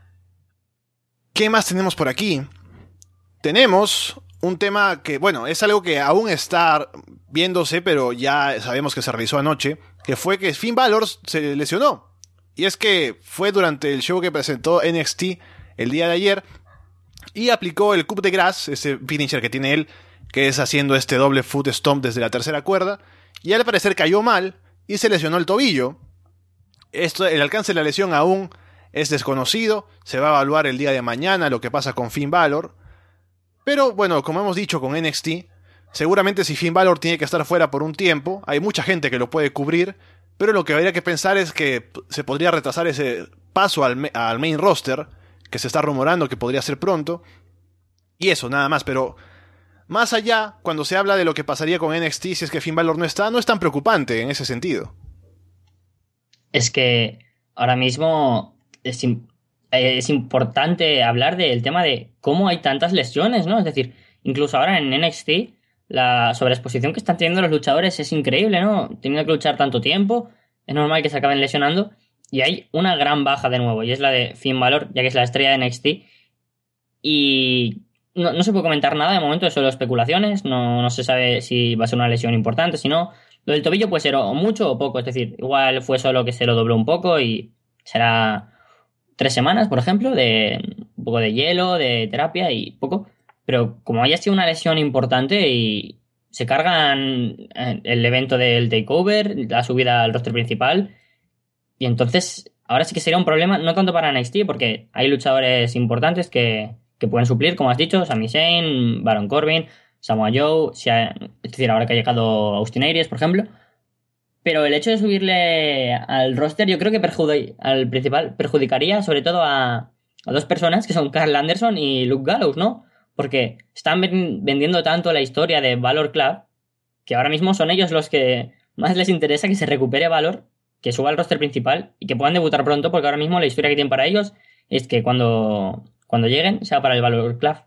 ¿Qué más tenemos por aquí? Tenemos un tema que, bueno, es algo que aún está viéndose, pero ya sabemos que se realizó anoche, que fue que Finn Balor se lesionó. Y es que fue durante el show que presentó N X T el día de ayer y aplicó el coup de grace, ese finisher que tiene él, que es haciendo este doble foot stomp desde la tercera cuerda, y al parecer cayó mal y se lesionó el tobillo. Esto, el alcance de la lesión aún es desconocido, se va a evaluar el día de mañana lo que pasa con Finn Balor. Pero bueno, como hemos dicho con N X T, seguramente si Finn Balor tiene que estar fuera por un tiempo, hay mucha gente que lo puede cubrir, pero lo que habría que pensar es que se podría retrasar ese paso al, al main roster, que se está rumorando que podría ser pronto, y eso, nada más. Pero más allá, cuando se habla de lo que pasaría con N X T si es que Finn Balor no está, no es tan preocupante en ese sentido. Es que ahora mismo es, es importante hablar del tema de cómo hay tantas lesiones, ¿no? Es decir, incluso ahora en N X T la sobreexposición que están teniendo los luchadores es increíble, ¿no? Teniendo que luchar tanto tiempo, es normal que se acaben lesionando. Y hay una gran baja de nuevo, y es la de Finn Balor, ya que es la estrella de N X T. Y no, no se puede comentar nada de momento, es solo especulaciones, no, no se sabe si va a ser una lesión importante, si no. Lo del tobillo puede ser o mucho o poco, es decir, igual fue solo que se lo dobló un poco y será tres semanas, por ejemplo, de un poco de hielo, de terapia y poco. Pero como haya sido una lesión importante y se cargan el evento del takeover, la subida al roster principal, y entonces ahora sí que sería un problema, no tanto para N X T, porque hay luchadores importantes que, que pueden suplir, como has dicho, Sami Zayn, Baron Corbin, Samoa Joe, si ha, es decir, ahora que ha llegado Austin Aries, por ejemplo. Pero el hecho de subirle al roster, yo creo que perjudi- al principal perjudicaría sobre todo a, a dos personas, que son Carl Anderson y Luke Gallows, ¿no? Porque están ven- vendiendo tanto la historia de Valor Club, que ahora mismo son ellos los que más les interesa que se recupere Valor, que suba al roster principal y que puedan debutar pronto, porque ahora mismo la historia que tienen para ellos es que cuando, cuando lleguen sea para el Valor Club.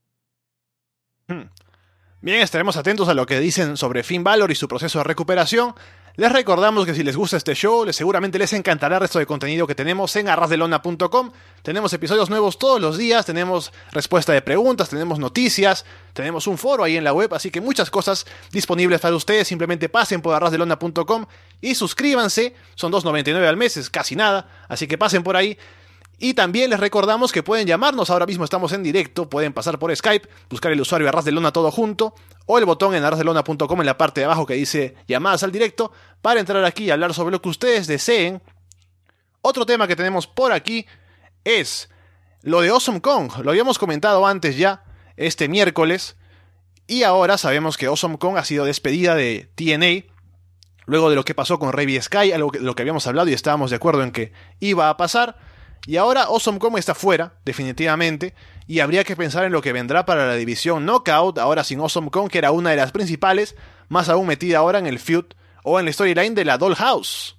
Hmm. Bien, estaremos atentos a lo que dicen sobre Finn Balor y su proceso de recuperación. Les recordamos que si les gusta este show, les seguramente les encantará el resto de contenido que tenemos en arrasdelona punto com. Tenemos episodios nuevos todos los días, tenemos respuesta de preguntas, tenemos noticias, tenemos un foro ahí en la web, así que muchas cosas disponibles para ustedes. Simplemente pasen por arrasdelona punto com y suscríbanse, son dos noventa y nueve al mes, es casi nada, así que pasen por ahí. Y también les recordamos que pueden llamarnos, ahora mismo estamos en directo, pueden pasar por Skype, buscar el usuario Arras de Lona todo junto, o el botón en arrasdelona punto com en la parte de abajo que dice llamadas al directo, para entrar aquí y hablar sobre lo que ustedes deseen, Otro tema que tenemos por aquí es lo de Awesome Kong. Lo habíamos comentado antes ya, este miércoles, y ahora sabemos que Awesome Kong ha sido despedida de T N A, luego de lo que pasó con Rey Sky, algo que, lo que habíamos hablado y estábamos de acuerdo en que iba a pasar, y ahora Awesome Kong está fuera, definitivamente, y habría que pensar en lo que vendrá para la división Knockout, ahora sin Awesome Kong, que era una de las principales, más aún metida ahora en el feud o en la storyline de la Dollhouse.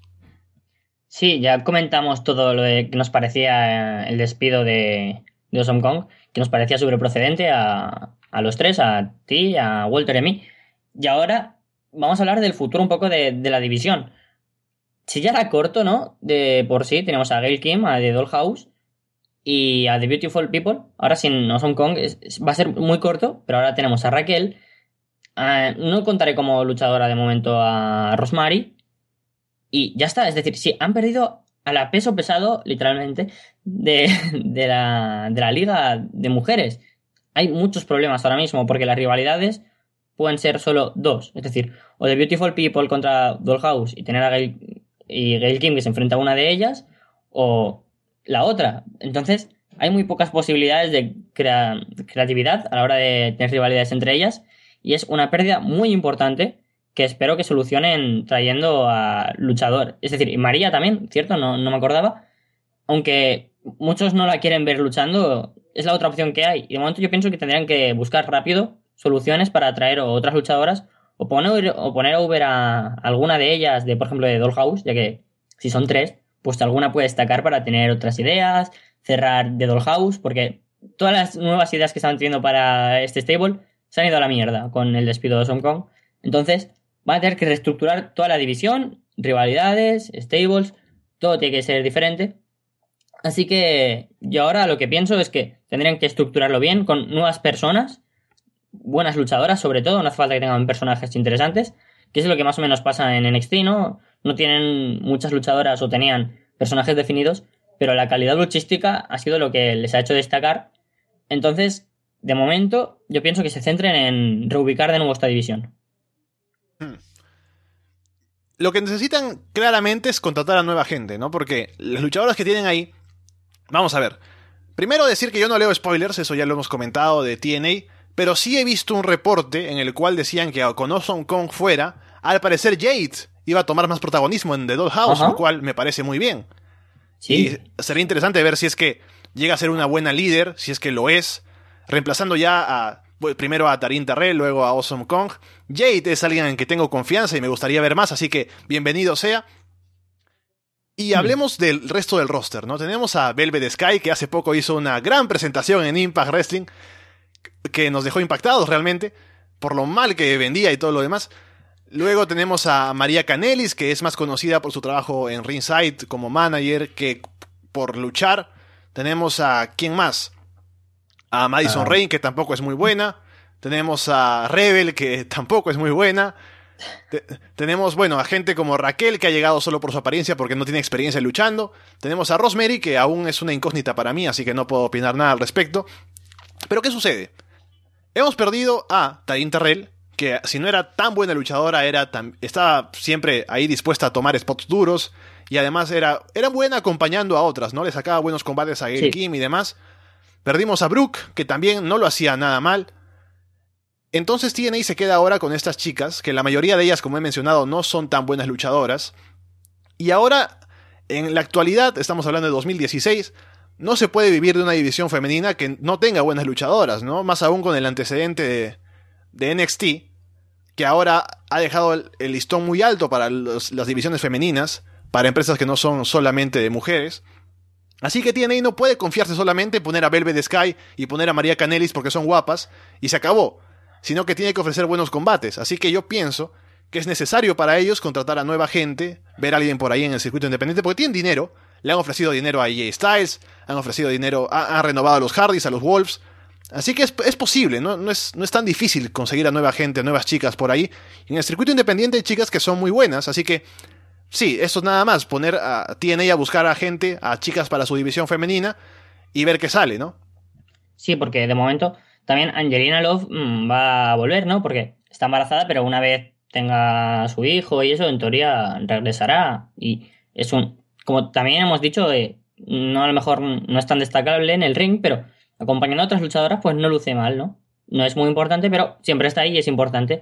Sí, ya comentamos todo lo de que nos parecía el despido de, de Awesome Kong, que nos parecía sobreprocedente a, a los tres, a ti, a Walter y a mí. Y ahora vamos a hablar del futuro un poco de, de la división. Si ya era corto, ¿no? De por sí, tenemos a Gail Kim, a The Dollhouse y a The Beautiful People. Ahora sin Awesome Kong es, es, va a ser muy corto, pero ahora tenemos a Raquel. Uh, no contaré como luchadora de momento a Rosemary. Y ya está, es decir, sí, han perdido a la peso pesado, literalmente, de, de, la, de la liga de mujeres. Hay muchos problemas ahora mismo, porque las rivalidades pueden ser solo dos. Es decir, o The Beautiful People contra Dollhouse y tener a Gail, y Gail Kim que se enfrenta a una de ellas, o la otra. Entonces, hay muy pocas posibilidades de crea- creatividad a la hora de tener rivalidades entre ellas, y es una pérdida muy importante que espero que solucionen trayendo a luchador. Es decir, y María también, ¿cierto? No, no me acordaba. Aunque muchos no la quieren ver luchando, es la otra opción que hay. Y de momento yo pienso que tendrían que buscar rápido soluciones para traer otras luchadoras o poner, o poner over a alguna de ellas, de por ejemplo de Dollhouse, ya que si son tres, pues alguna puede destacar para tener otras ideas, cerrar de Dollhouse, porque todas las nuevas ideas que estaban teniendo para este stable se han ido a la mierda con el despido de Awesome Kong. Entonces van a tener que reestructurar toda la división, rivalidades, stables, todo tiene que ser diferente. Así que yo ahora lo que pienso es que tendrían que estructurarlo bien con nuevas personas, buenas luchadoras sobre todo, no hace falta que tengan personajes interesantes, que es lo que más o menos pasa en N X T, ¿no? No tienen muchas luchadoras o tenían personajes definidos, pero la calidad luchística ha sido lo que les ha hecho destacar. Entonces, de momento, yo pienso que se centren en reubicar de nuevo esta división. Lo que necesitan claramente es contratar a nueva gente, ¿no? Porque las luchadoras que tienen ahí... Vamos a ver. Primero decir que yo no leo spoilers, eso ya lo hemos comentado de T N A, pero sí he visto un reporte en el cual decían que con Awesome Kong fuera, al parecer Jade iba a tomar más protagonismo en The Dollhouse, lo cual me parece muy bien. Sí. Y sería interesante ver si es que llega a ser una buena líder, si es que lo es, reemplazando ya a... primero a Taryn Terrell, luego a Awesome Kong. Jade es alguien en que tengo confianza y me gustaría ver más, así que bienvenido sea. Y hablemos del resto del roster, ¿no? Tenemos a Velvet Sky, que hace poco hizo una gran presentación en Impact Wrestling, que nos dejó impactados realmente, por lo mal que vendía y todo lo demás. Luego tenemos a María Kanellis, que es más conocida por su trabajo en Ringside como manager que por luchar. Tenemos a... ¿quién más? A Madison ah. Rain, que tampoco es muy buena. Tenemos a Rebel, que tampoco es muy buena. Te- tenemos, bueno, a gente como Raquel, que ha llegado solo por su apariencia porque no tiene experiencia luchando. Tenemos a Rosemary, que aún es una incógnita para mí, así que no puedo opinar nada al respecto. Pero ¿qué sucede? Hemos perdido a Taryn Terrell, que si no era tan buena luchadora, era tan, estaba siempre ahí dispuesta a tomar spots duros. Y además era, era buena acompañando a otras, ¿no? Le sacaba buenos combates a Gail sí. Kim y demás. Perdimos a Brooke, que también no lo hacía nada mal. Entonces T N A se queda ahora con estas chicas, que la mayoría de ellas, como he mencionado, no son tan buenas luchadoras. Y ahora, en la actualidad, estamos hablando de dos mil dieciséis, no se puede vivir de una división femenina que no tenga buenas luchadoras, ¿no? Más aún con el antecedente de, de N X T, que ahora ha dejado el, el listón muy alto para los, las divisiones femeninas, para empresas que no son solamente de mujeres. Así que T N A no puede confiarse solamente en poner a Velvet Sky y poner a María Kanellis porque son guapas, y se acabó. Sino que tiene que ofrecer buenos combates. Así que yo pienso que es necesario para ellos contratar a nueva gente, ver a alguien por ahí en el circuito independiente, porque tienen dinero. Le han ofrecido dinero a A J Styles, han ofrecido dinero, han, han renovado a los Hardys, a los Wolves. Así que es, es posible, ¿no? No, es, no es tan difícil conseguir a nueva gente, a nuevas chicas por ahí. Y en el circuito independiente hay chicas que son muy buenas, así que sí, eso es nada más, poner a T N A a buscar a gente, a chicas para su división femenina y ver qué sale, ¿no? Sí, porque de momento también Angelina Love mmm, va a volver, ¿no? Porque está embarazada, pero una vez tenga su hijo y eso, en teoría regresará. Y es un como también hemos dicho, eh, no a lo mejor no es tan destacable en el ring, pero acompañando a otras luchadoras, pues no luce mal, ¿no? No es muy importante, pero siempre está ahí y es importante.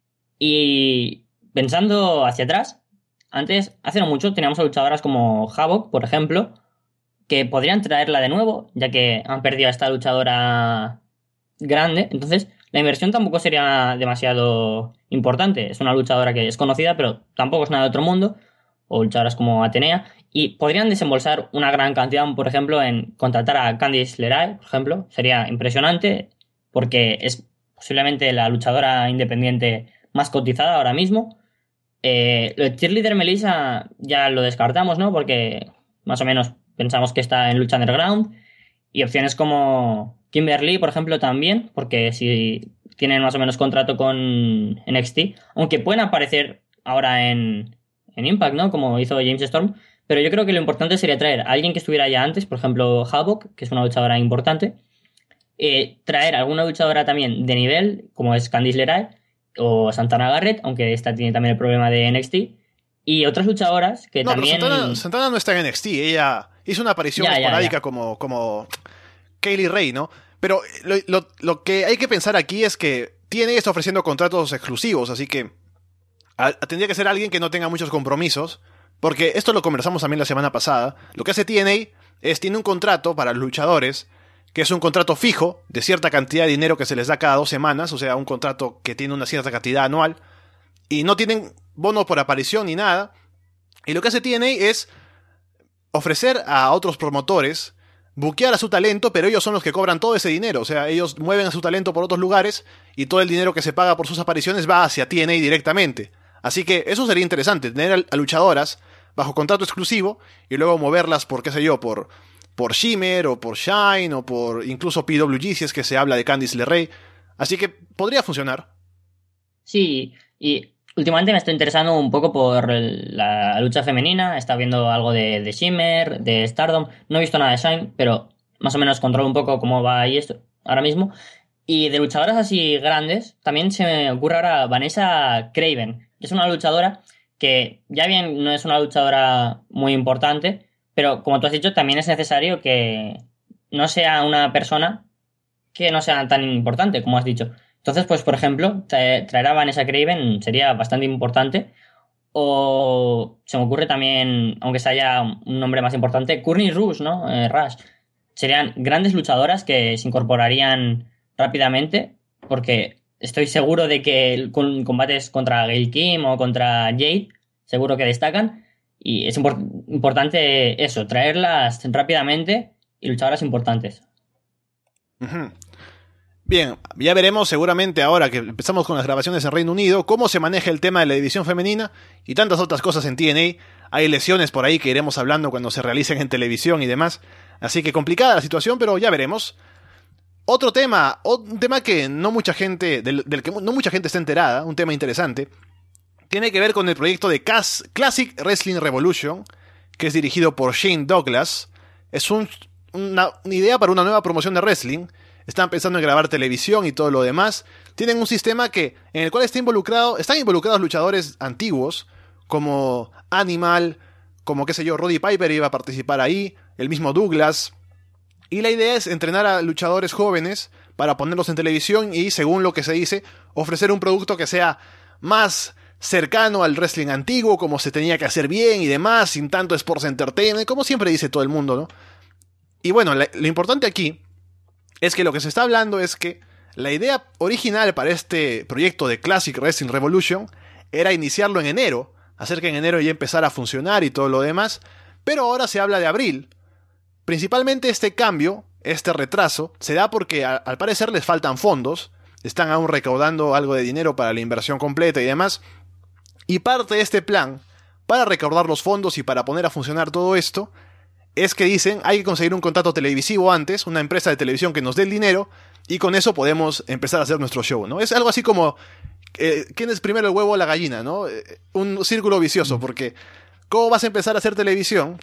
Y pensando hacia atrás, antes, hace no mucho, teníamos a luchadoras como Havoc, por ejemplo, que podrían traerla de nuevo, ya que han perdido a esta luchadora grande. Entonces, la inversión tampoco sería demasiado importante. Es una luchadora que es conocida, pero tampoco es nada de otro mundo. O luchadoras como Atenea. Y podrían desembolsar una gran cantidad, por ejemplo, en contratar a Candice LeRae, por ejemplo. Sería impresionante, porque es posiblemente la luchadora independiente más cotizada ahora mismo. Eh, lo de Cheerleader Melissa ya lo descartamos, ¿no? Porque más o menos pensamos que está en lucha underground. Y opciones como Kimberly, por ejemplo, también, porque si tienen más o menos contrato con N X T, aunque pueden aparecer ahora en, en Impact, ¿no? Como hizo James Storm. Pero yo creo que lo importante sería traer a alguien que estuviera ya antes, por ejemplo, Havoc, que es una luchadora importante. Eh, traer a alguna luchadora también de nivel, como es Candice LeRae o Santana Garrett, aunque esta tiene también el problema de N X T. Y otras luchadoras que no, también... pero Santana, Santana no está en N X T. Ella hizo una aparición ya, esporádica ya, ya. como, como Kaylee Ray, ¿no? Pero lo, lo, lo que hay que pensar aquí es que T N A está ofreciendo contratos exclusivos, así que a, tendría que ser alguien que no tenga muchos compromisos, porque esto lo conversamos también la semana pasada. Lo que hace T N A es, tiene un contrato para los luchadores, que es un contrato fijo de cierta cantidad de dinero que se les da cada dos semanas, o sea, un contrato que tiene una cierta cantidad anual, y no tienen bono por aparición ni nada. Y lo que hace T N A es ofrecer a otros promotores buquear a su talento, pero ellos son los que cobran todo ese dinero. O sea, ellos mueven a su talento por otros lugares y todo el dinero que se paga por sus apariciones va hacia T N A directamente. Así que eso sería interesante, tener a luchadoras bajo contrato exclusivo y luego moverlas por, qué sé yo, por, por Shimmer o por Shine o por incluso P W G si es que se habla de Candice LeRae. Así que podría funcionar. Sí, y últimamente me estoy interesando un poco por la lucha femenina. He estado viendo algo de, de Shimmer, de Stardom. No he visto nada de Shine, pero más o menos controlo un poco cómo va ahí esto ahora mismo. Y de luchadoras así grandes, también se me ocurre ahora Vanessa Craven. Es una luchadora que, ya bien, no es una luchadora muy importante, pero como tú has dicho, también es necesario que no sea una persona que no sea tan importante, como has dicho. Entonces, pues, por ejemplo, traer a Vanessa Craven sería bastante importante. O se me ocurre también, aunque sea un nombre más importante, Courtney Rush, ¿no? Eh, Rush. Serían grandes luchadoras que se incorporarían rápidamente, porque estoy seguro de que con combates contra Gail Kim o contra Jade, seguro que destacan. Y es import- importante eso, traerlas rápidamente y luchadoras importantes. Uh-huh. Bien, ya veremos seguramente ahora que empezamos con las grabaciones en Reino Unido cómo se maneja el tema de la división femenina y tantas otras cosas en T N A. Hay lesiones por ahí que iremos hablando cuando se realicen en televisión y demás. Así que complicada la situación, pero ya veremos. Otro tema, un tema que no mucha gente, del, del que no mucha gente está enterada, un tema interesante, tiene que ver con el proyecto de Cas- Classic Wrestling Revolution, que es dirigido por Shane Douglas. Es un, una, una idea para una nueva promoción de wrestling. Están pensando en grabar televisión y todo lo demás. Tienen un sistema que, en el cual está involucrado, están involucrados luchadores antiguos, como Animal, como qué sé yo, Roddy Piper iba a participar ahí, el mismo Douglas. Y la idea es entrenar a luchadores jóvenes para ponerlos en televisión y, según lo que se dice, ofrecer un producto que sea más cercano al wrestling antiguo, como se tenía que hacer bien y demás, sin tanto sports entertainment, como siempre dice todo el mundo, ¿no? Y bueno, la, lo importante aquí es que lo que se está hablando es que la idea original para este proyecto de Classic Wrestling Revolution era iniciarlo en enero, hacer que en enero ya empezara a funcionar y todo lo demás, pero ahora se habla de abril. Principalmente este cambio, este retraso, se da porque a, al parecer les faltan fondos, están aún recaudando algo de dinero para la inversión completa y demás, y parte de este plan, para recaudar los fondos y para poner a funcionar todo esto, es que dicen, hay que conseguir un contrato televisivo antes, una empresa de televisión que nos dé el dinero, y con eso podemos empezar a hacer nuestro show, ¿no? Es algo así como, eh, ¿quién es primero el huevo o la gallina, no? Eh, un círculo vicioso, porque ¿cómo vas a empezar a hacer televisión?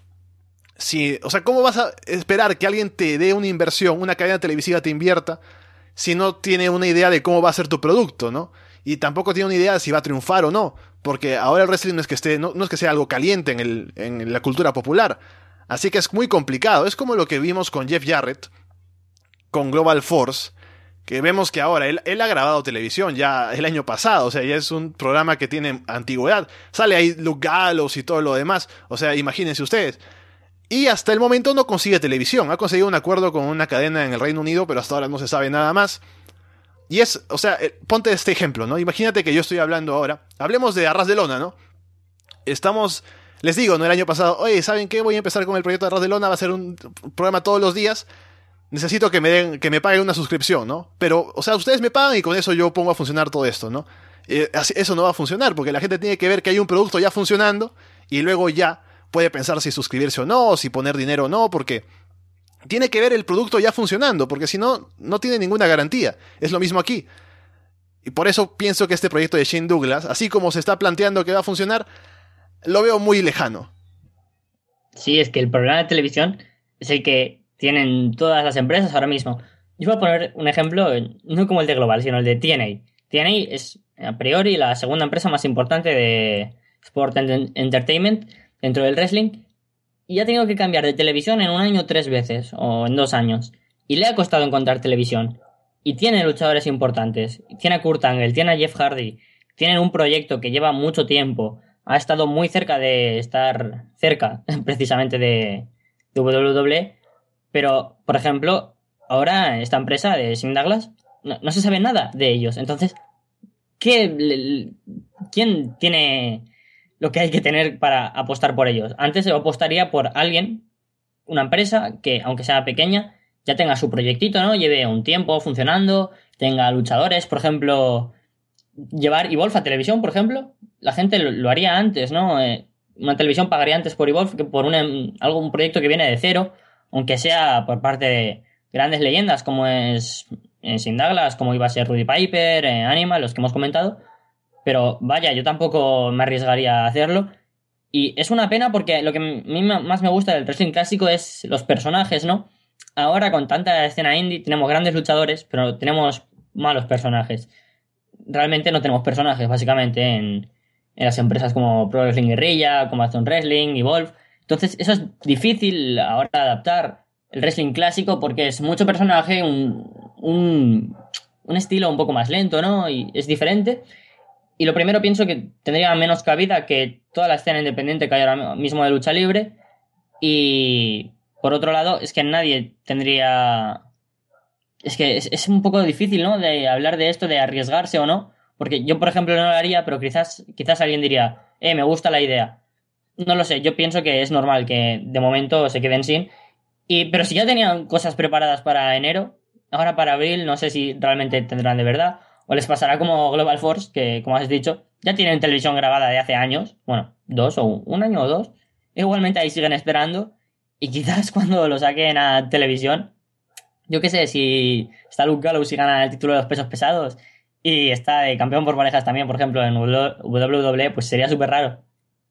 Si, o sea, ¿cómo vas a esperar que alguien te dé una inversión, una cadena televisiva te invierta, si no tiene una idea de cómo va a ser tu producto, ¿no? y tampoco tiene una idea de si va a triunfar o no, porque ahora el wrestling no es que esté, no, no es que sea algo caliente en, el, en la cultura popular, así que es muy complicado. Es como lo que vimos con Jeff Jarrett, con Global Force, que vemos que ahora él, él ha grabado televisión ya el año pasado, o sea, ya es un programa que tiene antigüedad, sale ahí Luke Gallows y todo lo demás, o sea, imagínense ustedes. Y hasta el momento no consigue televisión. Ha conseguido un acuerdo con una cadena en el Reino Unido, pero hasta ahora no se sabe nada más. Y es, o sea, ponte este ejemplo, ¿no? Imagínate que yo estoy hablando ahora. Hablemos de Arras de Lona, ¿no? Estamos, les digo, ¿no? El año pasado, oye, ¿saben qué? Voy a empezar con el proyecto de Arras de Lona, va a ser un programa todos los días. Necesito que me den, que me paguen una suscripción, ¿no? Pero, o sea, ustedes me pagan y con eso yo pongo a funcionar todo esto, ¿no? Eh, eso no va a funcionar, porque la gente tiene que ver que hay un producto ya funcionando y luego ya puede pensar si suscribirse o no, si poner dinero o no, porque tiene que ver el producto ya funcionando, porque si no, no tiene ninguna garantía. Es lo mismo aquí. Y por eso pienso que este proyecto de Shane Douglas, así como se está planteando que va a funcionar, lo veo muy lejano. Sí, es que el problema de televisión es el que tienen todas las empresas ahora mismo. Yo voy a poner un ejemplo, no como el de Global, sino el de T N A. T N A es, a priori, la segunda empresa más importante de Sport Entertainment dentro del wrestling, y ha tenido que cambiar de televisión en un año tres veces, o en dos años, y le ha costado encontrar televisión, y tiene luchadores importantes, tiene a Kurt Angle, tiene a Jeff Hardy, tienen un proyecto que lleva mucho tiempo, ha estado muy cerca de estar cerca, precisamente de, de W W E, pero, por ejemplo, ahora esta empresa de Shane Douglas, no, no se sabe nada de ellos, entonces, ¿qué, ¿quién tiene lo que hay que tener para apostar por ellos? Antes yo apostaría por alguien, una empresa que, aunque sea pequeña, ya tenga su proyectito, ¿no? Lleve un tiempo funcionando, tenga luchadores, por ejemplo, llevar Evolve a televisión, por ejemplo. La gente lo, lo haría antes, ¿no? Eh, una televisión pagaría antes por Evolve que por un, algo, un proyecto que viene de cero, aunque sea por parte de grandes leyendas como es eh, Shane Douglas, como iba a ser Rudy Piper, eh, Animal, los que hemos comentado. Pero vaya, yo tampoco me arriesgaría a hacerlo. Y es una pena porque lo que a mí más me gusta del wrestling clásico es los personajes, ¿no? Ahora con tanta escena indie tenemos grandes luchadores, pero tenemos malos personajes. Realmente no tenemos personajes, básicamente, en, en las empresas como Pro Wrestling Guerrilla, como Amazon Wrestling, Evolve. Entonces eso es difícil ahora adaptar el wrestling clásico porque es mucho personaje, un, un, un estilo un poco más lento, ¿no? Y es diferente. Y lo primero pienso que tendría menos cabida que toda la escena independiente que hay ahora mismo de lucha libre. Y por otro lado, es que nadie tendría... Es que es, es un poco difícil, ¿no? De hablar de esto, de arriesgarse o no. Porque yo, por ejemplo, no lo haría, pero quizás, quizás alguien diría, eh, me gusta la idea. No lo sé, yo pienso que es normal que de momento se queden sin. Y, pero si ya tenían cosas preparadas para enero, ahora para abril no sé si realmente tendrán de verdad. O les pasará como Global Force, que, como has dicho, ya tienen televisión grabada de hace años. Bueno, dos o un año o dos. Igualmente ahí siguen esperando. Y quizás cuando lo saquen a televisión, yo qué sé, si está Luke Gallows y gana el título de los pesos pesados y está de campeón por parejas también, por ejemplo, en W W E, pues sería súper raro.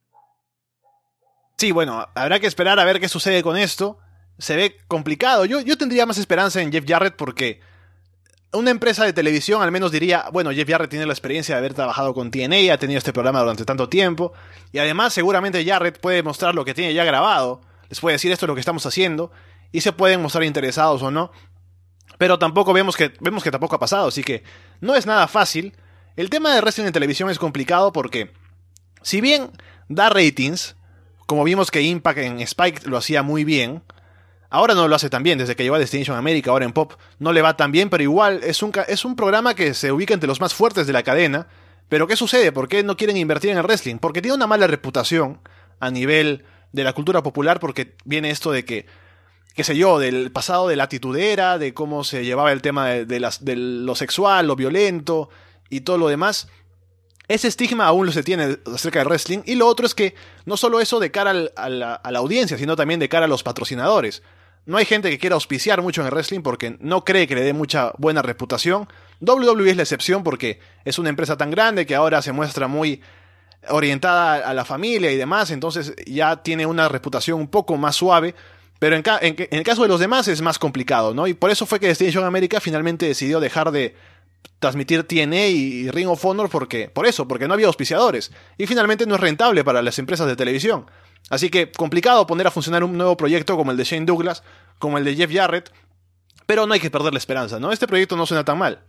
Sí, bueno, habrá que esperar a ver qué sucede con esto. Se ve complicado. Yo, yo tendría más esperanza en Jeff Jarrett porque una empresa de televisión al menos diría, bueno, Jeff Jarrett tiene la experiencia de haber trabajado con T N A, ha tenido este programa durante tanto tiempo, y además seguramente Jarrett puede mostrar lo que tiene ya grabado, les puede decir esto es lo que estamos haciendo, y se pueden mostrar interesados o no, pero tampoco vemos que, vemos que tampoco ha pasado, así que no es nada fácil. El tema de wrestling en televisión es complicado porque, si bien da ratings, como vimos que Impact en Spike lo hacía muy bien, ahora no lo hace tan bien, desde que llegó a Destination America, ahora en Pop, no le va tan bien, pero igual es un, es un programa que se ubica entre los más fuertes de la cadena. Pero ¿qué sucede? ¿Por qué no quieren invertir en el wrestling? Porque tiene una mala reputación a nivel de la cultura popular, porque viene esto de que, qué sé yo, del pasado de la atitudera, de cómo se llevaba el tema de, de, las, de lo sexual, lo violento y todo lo demás. Ese estigma aún lo se tiene acerca del wrestling. Y lo otro es que no solo eso de cara al, a, la, a la audiencia, sino también de cara a los patrocinadores. No hay gente que quiera auspiciar mucho en el wrestling porque no cree que le dé mucha buena reputación. W W E es la excepción porque es una empresa tan grande que ahora se muestra muy orientada a la familia y demás, entonces ya tiene una reputación un poco más suave. Pero en, ca- en, en el caso de los demás es más complicado, ¿no? Y por eso fue que Destination America finalmente decidió dejar de transmitir T N A y Ring of Honor porque, por eso, porque no había auspiciadores. Y finalmente no es rentable para las empresas de televisión. Así que complicado poner a funcionar un nuevo proyecto como el de Shane Douglas, como el de Jeff Jarrett, pero no hay que perder la esperanza, ¿no? Este proyecto no suena tan mal.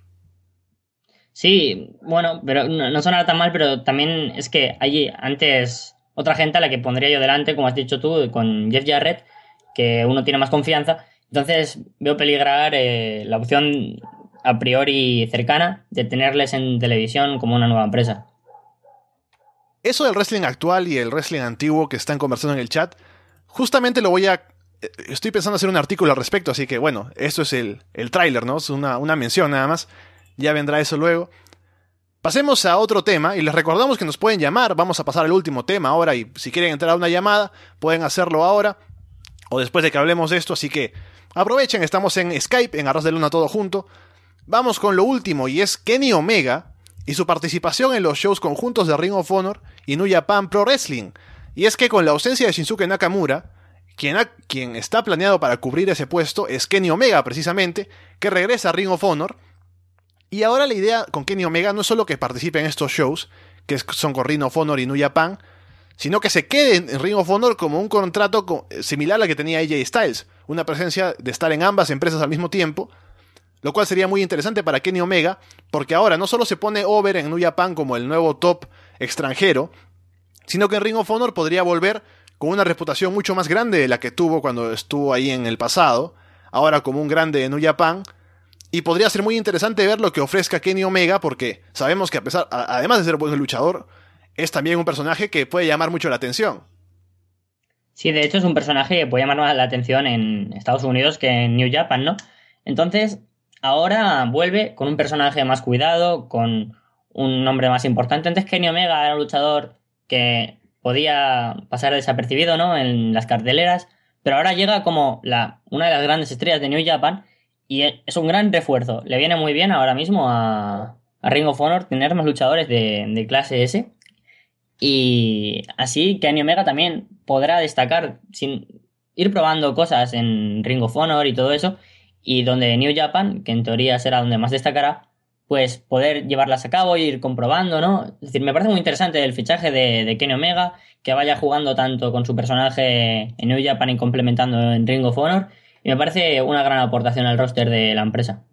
Sí, bueno, pero no, no suena tan mal, pero también es que allí antes otra gente a la que pondría yo delante, como has dicho tú, con Jeff Jarrett, que uno tiene más confianza. Entonces veo peligrar eh, la opción a priori cercana de tenerles en televisión como una nueva empresa. Eso del wrestling actual y el wrestling antiguo que están conversando en el chat, justamente lo voy a... Estoy pensando hacer un artículo al respecto, así que bueno, esto es el, el tráiler, ¿no? Es una, una mención nada más. Ya vendrá eso luego. Pasemos a otro tema y les recordamos que nos pueden llamar. Vamos a pasar al último tema ahora y si quieren entrar a una llamada pueden hacerlo ahora o después de que hablemos de esto. Así que aprovechen, estamos en Skype, en Arras de Luna todo junto. Vamos con lo último y es Kenny Omega y su participación en los shows conjuntos de Ring of Honor y New Japan Pro Wrestling. Y es que con la ausencia de Shinsuke Nakamura, quien, ha, quien está planeado para cubrir ese puesto es Kenny Omega precisamente, que regresa a Ring of Honor. Y ahora la idea con Kenny Omega no es solo que participe en estos shows, que son con Ring of Honor y New Japan, sino que se quede en Ring of Honor como un contrato similar al que tenía A J Styles, una presencia de estar en ambas empresas al mismo tiempo, lo cual sería muy interesante para Kenny Omega, porque ahora no solo se pone over en New Japan como el nuevo top extranjero, sino que en Ring of Honor podría volver con una reputación mucho más grande de la que tuvo cuando estuvo ahí en el pasado, ahora como un grande de New Japan. Y podría ser muy interesante ver lo que ofrezca Kenny Omega, porque sabemos que a pesar, a, además de ser buen luchador, es también un personaje que puede llamar mucho la atención. Sí, de hecho es un personaje que puede llamar más la atención en Estados Unidos que en New Japan, ¿no? Entonces, ahora vuelve con un personaje más cuidado, con un nombre más importante. Antes Kenny Omega era un luchador que podía pasar desapercibido, ¿no? En las carteleras, pero ahora llega como la, una de las grandes estrellas de New Japan. Y es un gran refuerzo. Le viene muy bien ahora mismo a, a Ring of Honor tener más luchadores de, de clase S. Y así Kenny Omega también podrá destacar sin ir probando cosas en Ring of Honor y todo eso. Y donde New Japan, que en teoría será donde más destacará, pues poder llevarlas a cabo e ir comprobando, ¿no? Es decir, me parece muy interesante el fichaje de, de Kenny Omega, que vaya jugando tanto con su personaje en New Japan y complementando en Ring of Honor. Y me parece una gran aportación al roster de la empresa.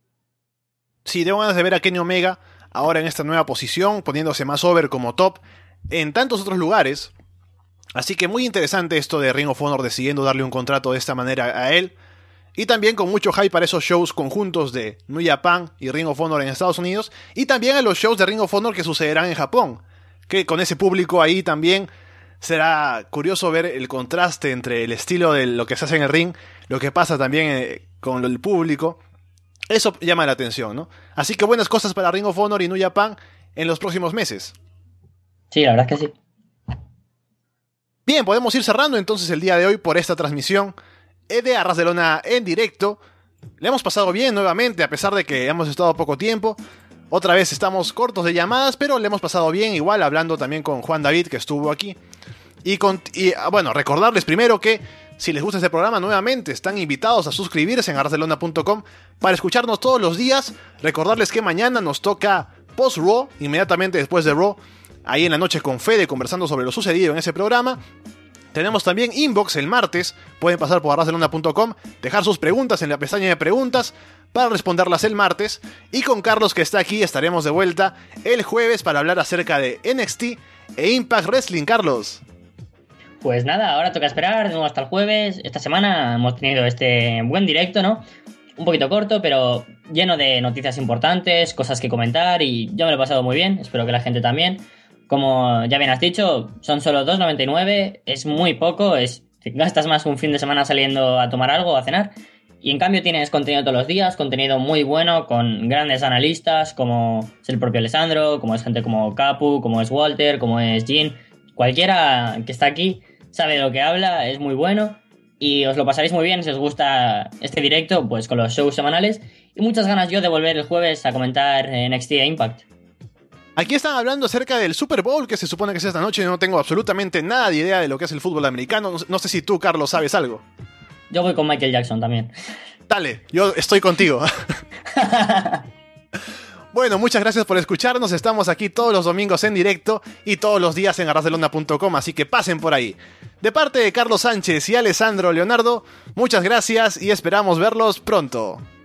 Sí, tengo ganas de ver a Kenny Omega ahora en esta nueva posición, poniéndose más over como top en tantos otros lugares. Así que muy interesante esto de Ring of Honor decidiendo darle un contrato de esta manera a él. Y también con mucho hype para esos shows conjuntos de New Japan y Ring of Honor en Estados Unidos. Y también a los shows de Ring of Honor que sucederán en Japón. Que con ese público ahí también será curioso ver el contraste entre el estilo de lo que se hace en el ring, lo que pasa también eh, con el público. Eso llama la atención, ¿no? Así que buenas cosas para Ring of Honor y New Japan en los próximos meses. Sí, la verdad es que sí. Bien, podemos ir cerrando entonces el día de hoy por esta transmisión de Arras de Lona en directo. Le hemos pasado bien nuevamente, a pesar de que hemos estado poco tiempo. Otra vez estamos cortos de llamadas, pero le hemos pasado bien, igual hablando también con Juan David, que estuvo aquí. Y, con, y bueno, recordarles primero que si les gusta este programa, nuevamente están invitados a suscribirse en arras de lona punto com para escucharnos todos los días. Recordarles que mañana nos toca post-Raw, inmediatamente después de Raw, ahí en la noche con Fede, conversando sobre lo sucedido en ese programa. Tenemos también Inbox el martes, pueden pasar por arras de lona punto com, dejar sus preguntas en la pestaña de preguntas para responderlas el martes. Y con Carlos, que está aquí, estaremos de vuelta el jueves para hablar acerca de N X T e Impact Wrestling. Carlos. Pues nada, ahora toca esperar de nuevo hasta el jueves. Esta semana hemos tenido este buen directo, ¿no? Un poquito corto, pero lleno de noticias importantes, cosas que comentar, y yo me lo he pasado muy bien, espero que la gente también. Como ya bien has dicho, son solo dos noventa y nueve, es muy poco, es gastas más un fin de semana saliendo a tomar algo o a cenar, y en cambio tienes contenido todos los días, contenido muy bueno, con grandes analistas, como es el propio Alessandro, como es gente como Capu, como es Walter, como es Jin. Cualquiera que está aquí sabe de lo que habla, es muy bueno, y os lo pasaréis muy bien si os gusta este directo, pues con los shows semanales, y muchas ganas yo de volver el jueves a comentar N X T e Impact. Aquí están hablando acerca del Super Bowl, que se supone que es esta noche. No tengo absolutamente nada de idea de lo que es el fútbol americano. No, no sé si tú, Carlos, sabes algo. Yo voy con Michael Jackson también. Dale, yo estoy contigo. Bueno, muchas gracias por escucharnos. Estamos aquí todos los domingos en directo y todos los días en arras de lona punto com, así que pasen por ahí. De parte de Carlos Sánchez y Alessandro Leonardo, muchas gracias y esperamos verlos pronto.